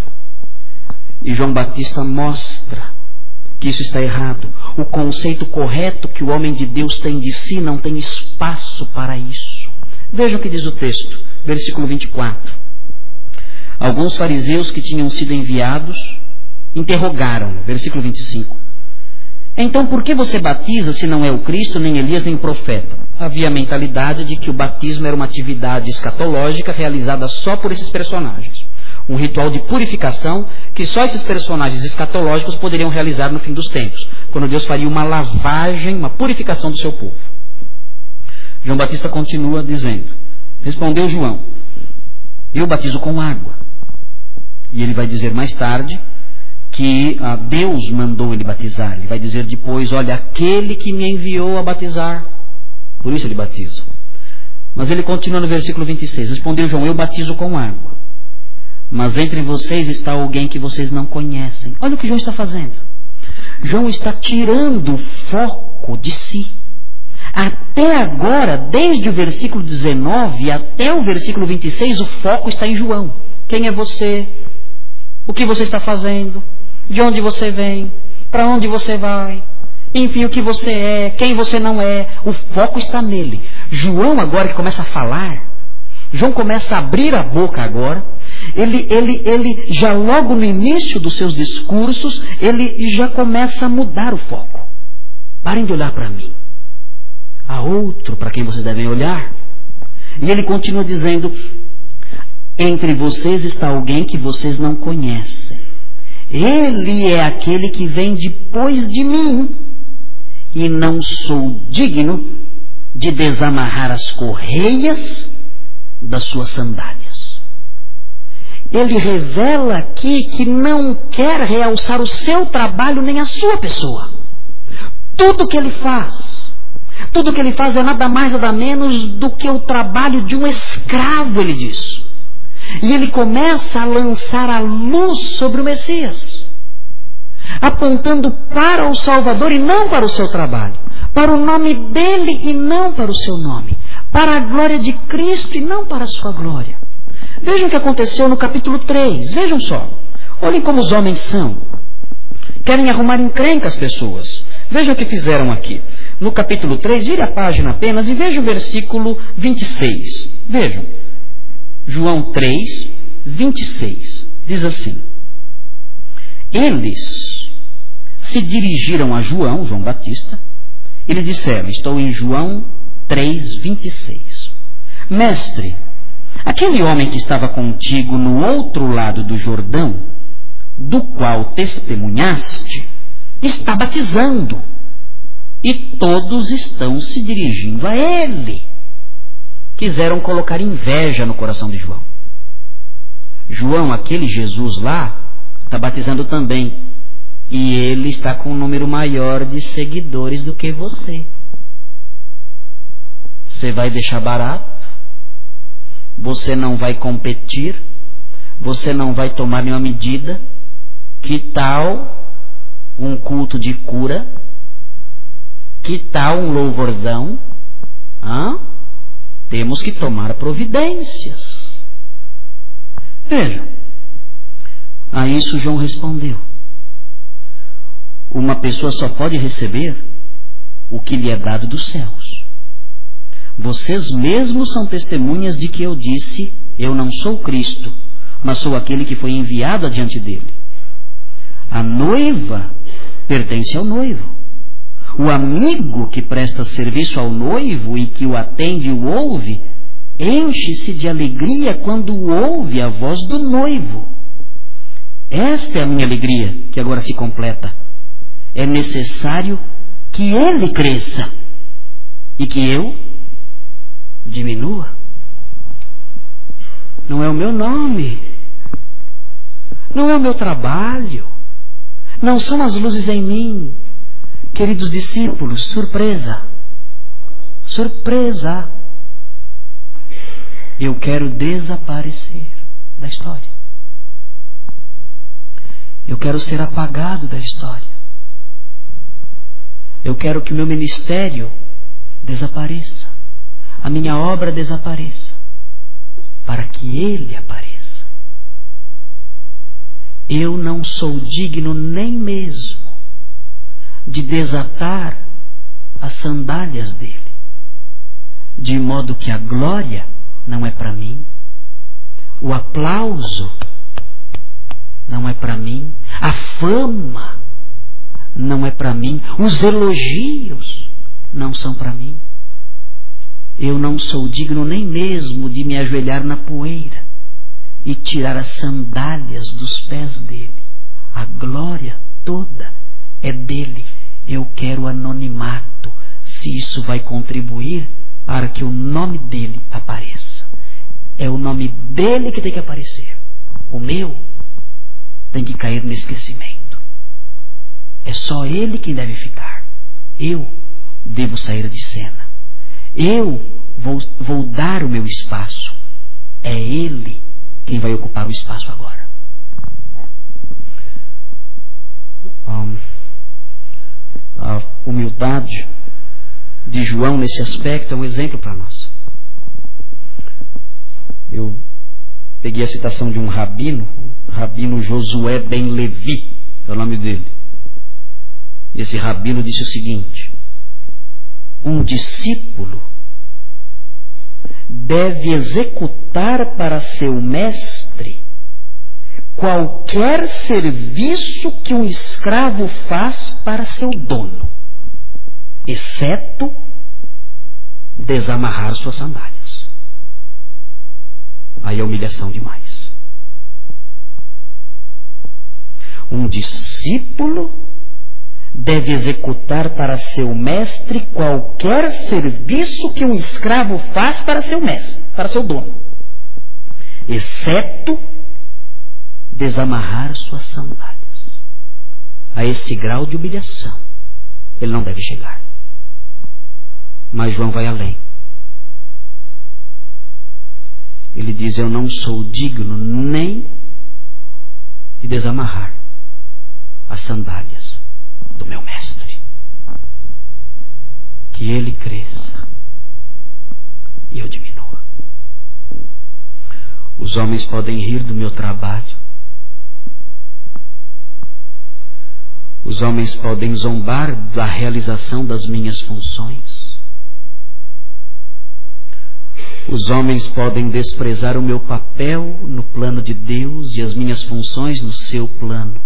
E João Batista mostra que isso está errado. O conceito correto que o homem de Deus tem de si não tem espaço para isso. Veja o que diz o texto, versículo 24. Alguns fariseus que tinham sido enviados interrogaram, versículo 25. Então por que você batiza se não é o Cristo, nem Elias, nem o profeta? Havia a mentalidade de que o batismo era uma atividade escatológica realizada só por esses personagens. Um ritual de purificação que só esses personagens escatológicos poderiam realizar no fim dos tempos, quando Deus faria uma lavagem, uma purificação do seu povo. João Batista continua dizendo: respondeu João, eu batizo com água. E ele vai dizer mais tarde que Deus mandou ele batizar. Ele vai dizer depois: olha, aquele que me enviou a batizar, por isso ele batiza. Mas ele continua no versículo 26. Respondeu João, eu batizo com água, mas entre vocês está alguém que vocês não conhecem. Olha o que João está fazendo. João está tirando o foco de si. Até agora, desde o versículo 19 até o versículo 26, o foco está em João. Quem é você? O que você está fazendo? De onde você vem? Para onde você vai? Enfim, o que você é? Quem você não é? O foco está nele. João agora que começa a falar, João começa a abrir a boca agora. Ele já logo no início dos seus discursos, ele já começa a mudar o foco. Parem de olhar para mim. Há outro para quem vocês devem olhar. E ele continua dizendo: entre vocês está alguém que vocês não conhecem. Ele é aquele que vem depois de mim, e não sou digno de desamarrar as correias das suas sandálias. Ele revela aqui que não quer realçar o seu trabalho nem a sua pessoa. Tudo que ele faz é nada mais nada menos do que o trabalho de um escravo, ele diz. E ele começa a lançar a luz sobre o Messias, apontando para o Salvador e não para o seu trabalho, para o nome dele e não para o seu nome, para a glória de Cristo e não para a sua glória. Vejam o que aconteceu no capítulo 3, vejam só. Olhem como os homens são. Querem arrumar encrenca às pessoas. Vejam o que fizeram aqui. No capítulo 3, vire a página apenas e veja o versículo 26. Vejam. João 3, 26. Diz assim: eles se dirigiram a João Batista, e lhe disseram, estou em João 3, 26. Mestre, aquele homem que estava contigo no outro lado do Jordão, do qual testemunhaste, está batizando, e todos estão se dirigindo a ele. Quiseram colocar inveja no coração de João. João, aquele Jesus lá, está batizando também, e ele está com um número maior de seguidores do que você. Você vai deixar barato? Você não vai competir? Você não vai tomar nenhuma medida? Que tal um culto de cura? Que tal um louvorzão? Temos que tomar providências. Veja, a isso João respondeu: uma pessoa só pode receber o que lhe é dado dos céus. Vocês mesmos são testemunhas de que eu disse: eu não sou Cristo, mas sou aquele que foi enviado adiante dele. A noiva pertence ao noivo. O amigo que presta serviço ao noivo e que o atende e o ouve, enche-se de alegria quando ouve a voz do noivo. Esta é a minha alegria, que agora se completa. É necessário que ele cresça e que eu diminua. Não é o meu nome, não é o meu trabalho, não são as luzes em mim. Queridos discípulos, surpresa, surpresa. Eu quero desaparecer da história. Eu quero ser apagado da história. Eu quero que o meu ministério desapareça, a minha obra desapareça, para que Ele apareça. Eu não sou digno nem mesmo de desatar as sandálias dele, de modo que a glória não é para mim, o aplauso não é para mim, a fama não é para mim, os elogios não são para mim. Eu não sou digno nem mesmo de me ajoelhar na poeira e tirar as sandálias dos pés dele. A glória toda é dele. Eu quero anonimato, se isso vai contribuir para que o nome dele apareça. É o nome dele que tem que aparecer. O meu tem que cair no esquecimento. É só ele quem deve ficar. Eu devo sair de cena. Eu vou dar o meu espaço. É ele quem vai ocupar o espaço agora. A humildade de João nesse aspecto é um exemplo para nós. Eu peguei a citação de um rabino, Rabino Josué Ben Levi, é o nome dele. Esse rabino disse o seguinte: um discípulo deve executar para seu mestre qualquer serviço que um escravo faz para seu dono, exceto desamarrar suas sandálias. Aí é humilhação demais. Um discípulo deve executar para seu mestre qualquer serviço que um escravo faz para seu mestre, para seu dono, exceto desamarrar suas sandálias. A esse grau de humilhação ele não deve chegar. Mas João vai além. Ele diz: eu não sou digno nem de desamarrar as sandálias do meu mestre. Que ele cresça e eu diminua. Os homens podem rir do meu trabalho. Os homens podem zombar da realização das minhas funções. Os homens podem desprezar o meu papel no plano de Deus e as minhas funções no seu plano.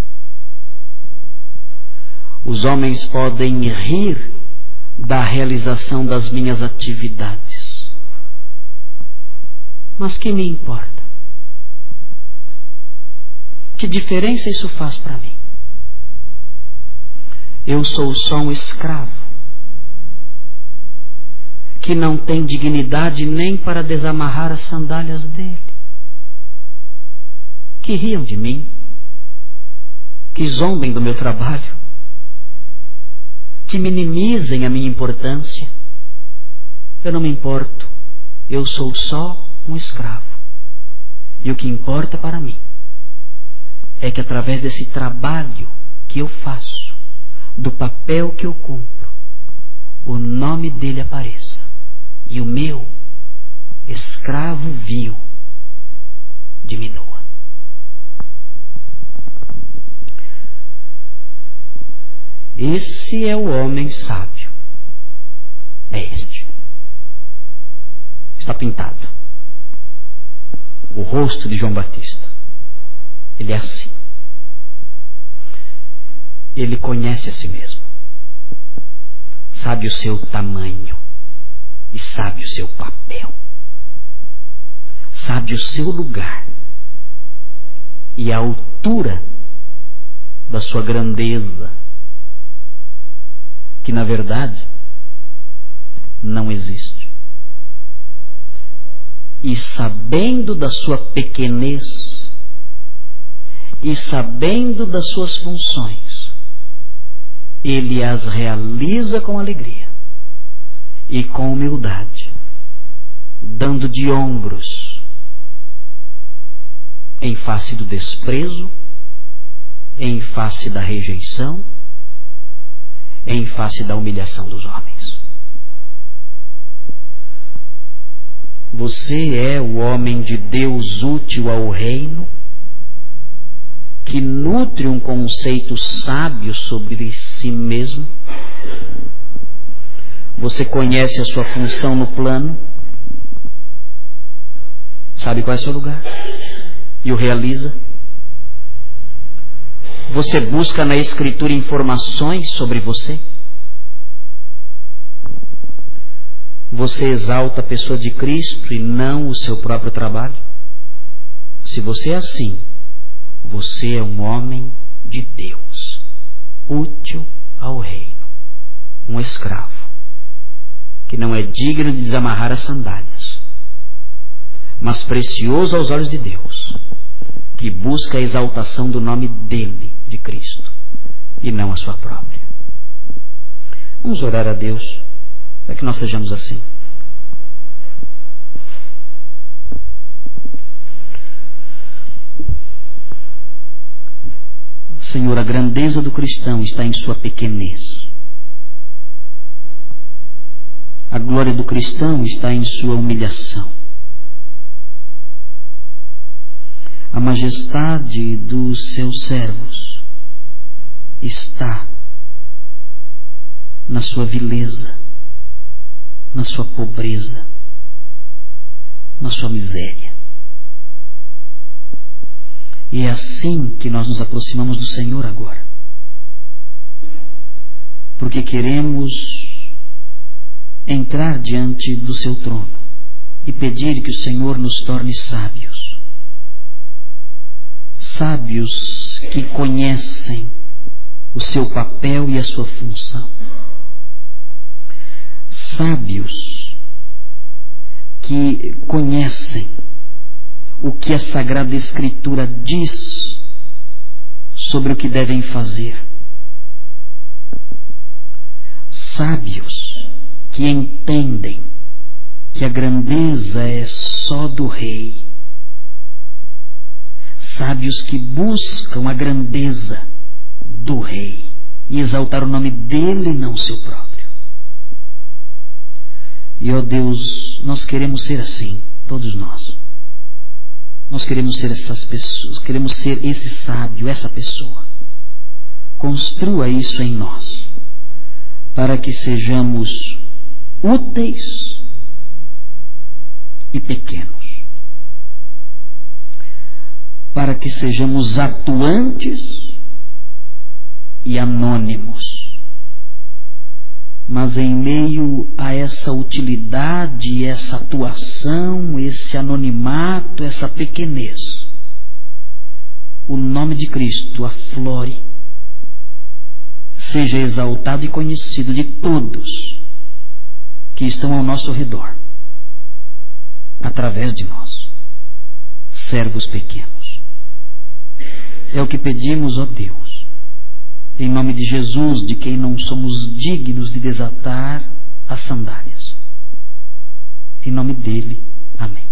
Os homens podem rir da realização das minhas atividades. Mas que me importa? Que diferença isso faz para mim? Eu sou só um escravo que não tem dignidade nem para desamarrar as sandálias dele. Que riam de mim, que zombem do meu trabalho, que minimizem a minha importância. Eu não me importo. Eu sou só um escravo. E o que importa para mim é que através desse trabalho que eu faço, do papel que eu cumpro, o nome dele apareça e o meu escravo vil diminua. Esse é o homem sábio. É este. Está pintado. O rosto de João Batista. Ele é assim. Ele conhece a si mesmo. Sabe o seu tamanho. E sabe o seu papel. Sabe o seu lugar. E a altura da sua grandeza. Que na verdade não existe. E sabendo da sua pequenez, e sabendo das suas funções, ele as realiza com alegria e com humildade, dando de ombros em face do desprezo, em face da rejeição, em face da humilhação dos homens. Você é o homem de Deus útil ao reino, que nutre um conceito sábio sobre si mesmo. Você conhece a sua função no plano, sabe qual é o seu lugar e o realiza. Você busca na Escritura informações sobre você. Você exalta a pessoa de Cristo e não o seu próprio trabalho. Se você é assim, você é um homem de Deus, útil ao reino, um escravo, que não é digno de desamarrar as sandálias, mas precioso aos olhos de Deus, que busca a exaltação do nome dele, de Cristo, e não a sua própria. Vamos orar a Deus para que nós sejamos assim. Senhor, a grandeza do cristão está em sua pequenez. A glória do cristão está em sua humilhação. A majestade dos seus servos está na sua vileza, na sua pobreza, na sua miséria. E é assim que nós nos aproximamos do Senhor agora, porque queremos entrar diante do seu trono e pedir que o Senhor nos torne sábios. Sábios que conhecem o seu papel e a sua função. Sábios que conhecem o que a Sagrada Escritura diz sobre o que devem fazer. Sábios que entendem que a grandeza é só do Rei. Sábios que buscam a grandeza do Rei e exaltar o nome dele e não o seu próprio. E, ó Deus, nós queremos ser assim, todos nós. Nós queremos ser essas pessoas, queremos ser esse sábio, essa pessoa. Construa isso em nós, para que sejamos úteis e pequenos. Para que sejamos atuantes e anônimos. Mas em meio a essa utilidade, essa atuação, esse anonimato, essa pequenez, o nome de Cristo aflore, seja exaltado e conhecido de todos que estão ao nosso redor, através de nós, servos pequenos. É o que pedimos, ó Deus, em nome de Jesus, de quem não somos dignos de desatar as sandálias. Em nome dele, amém.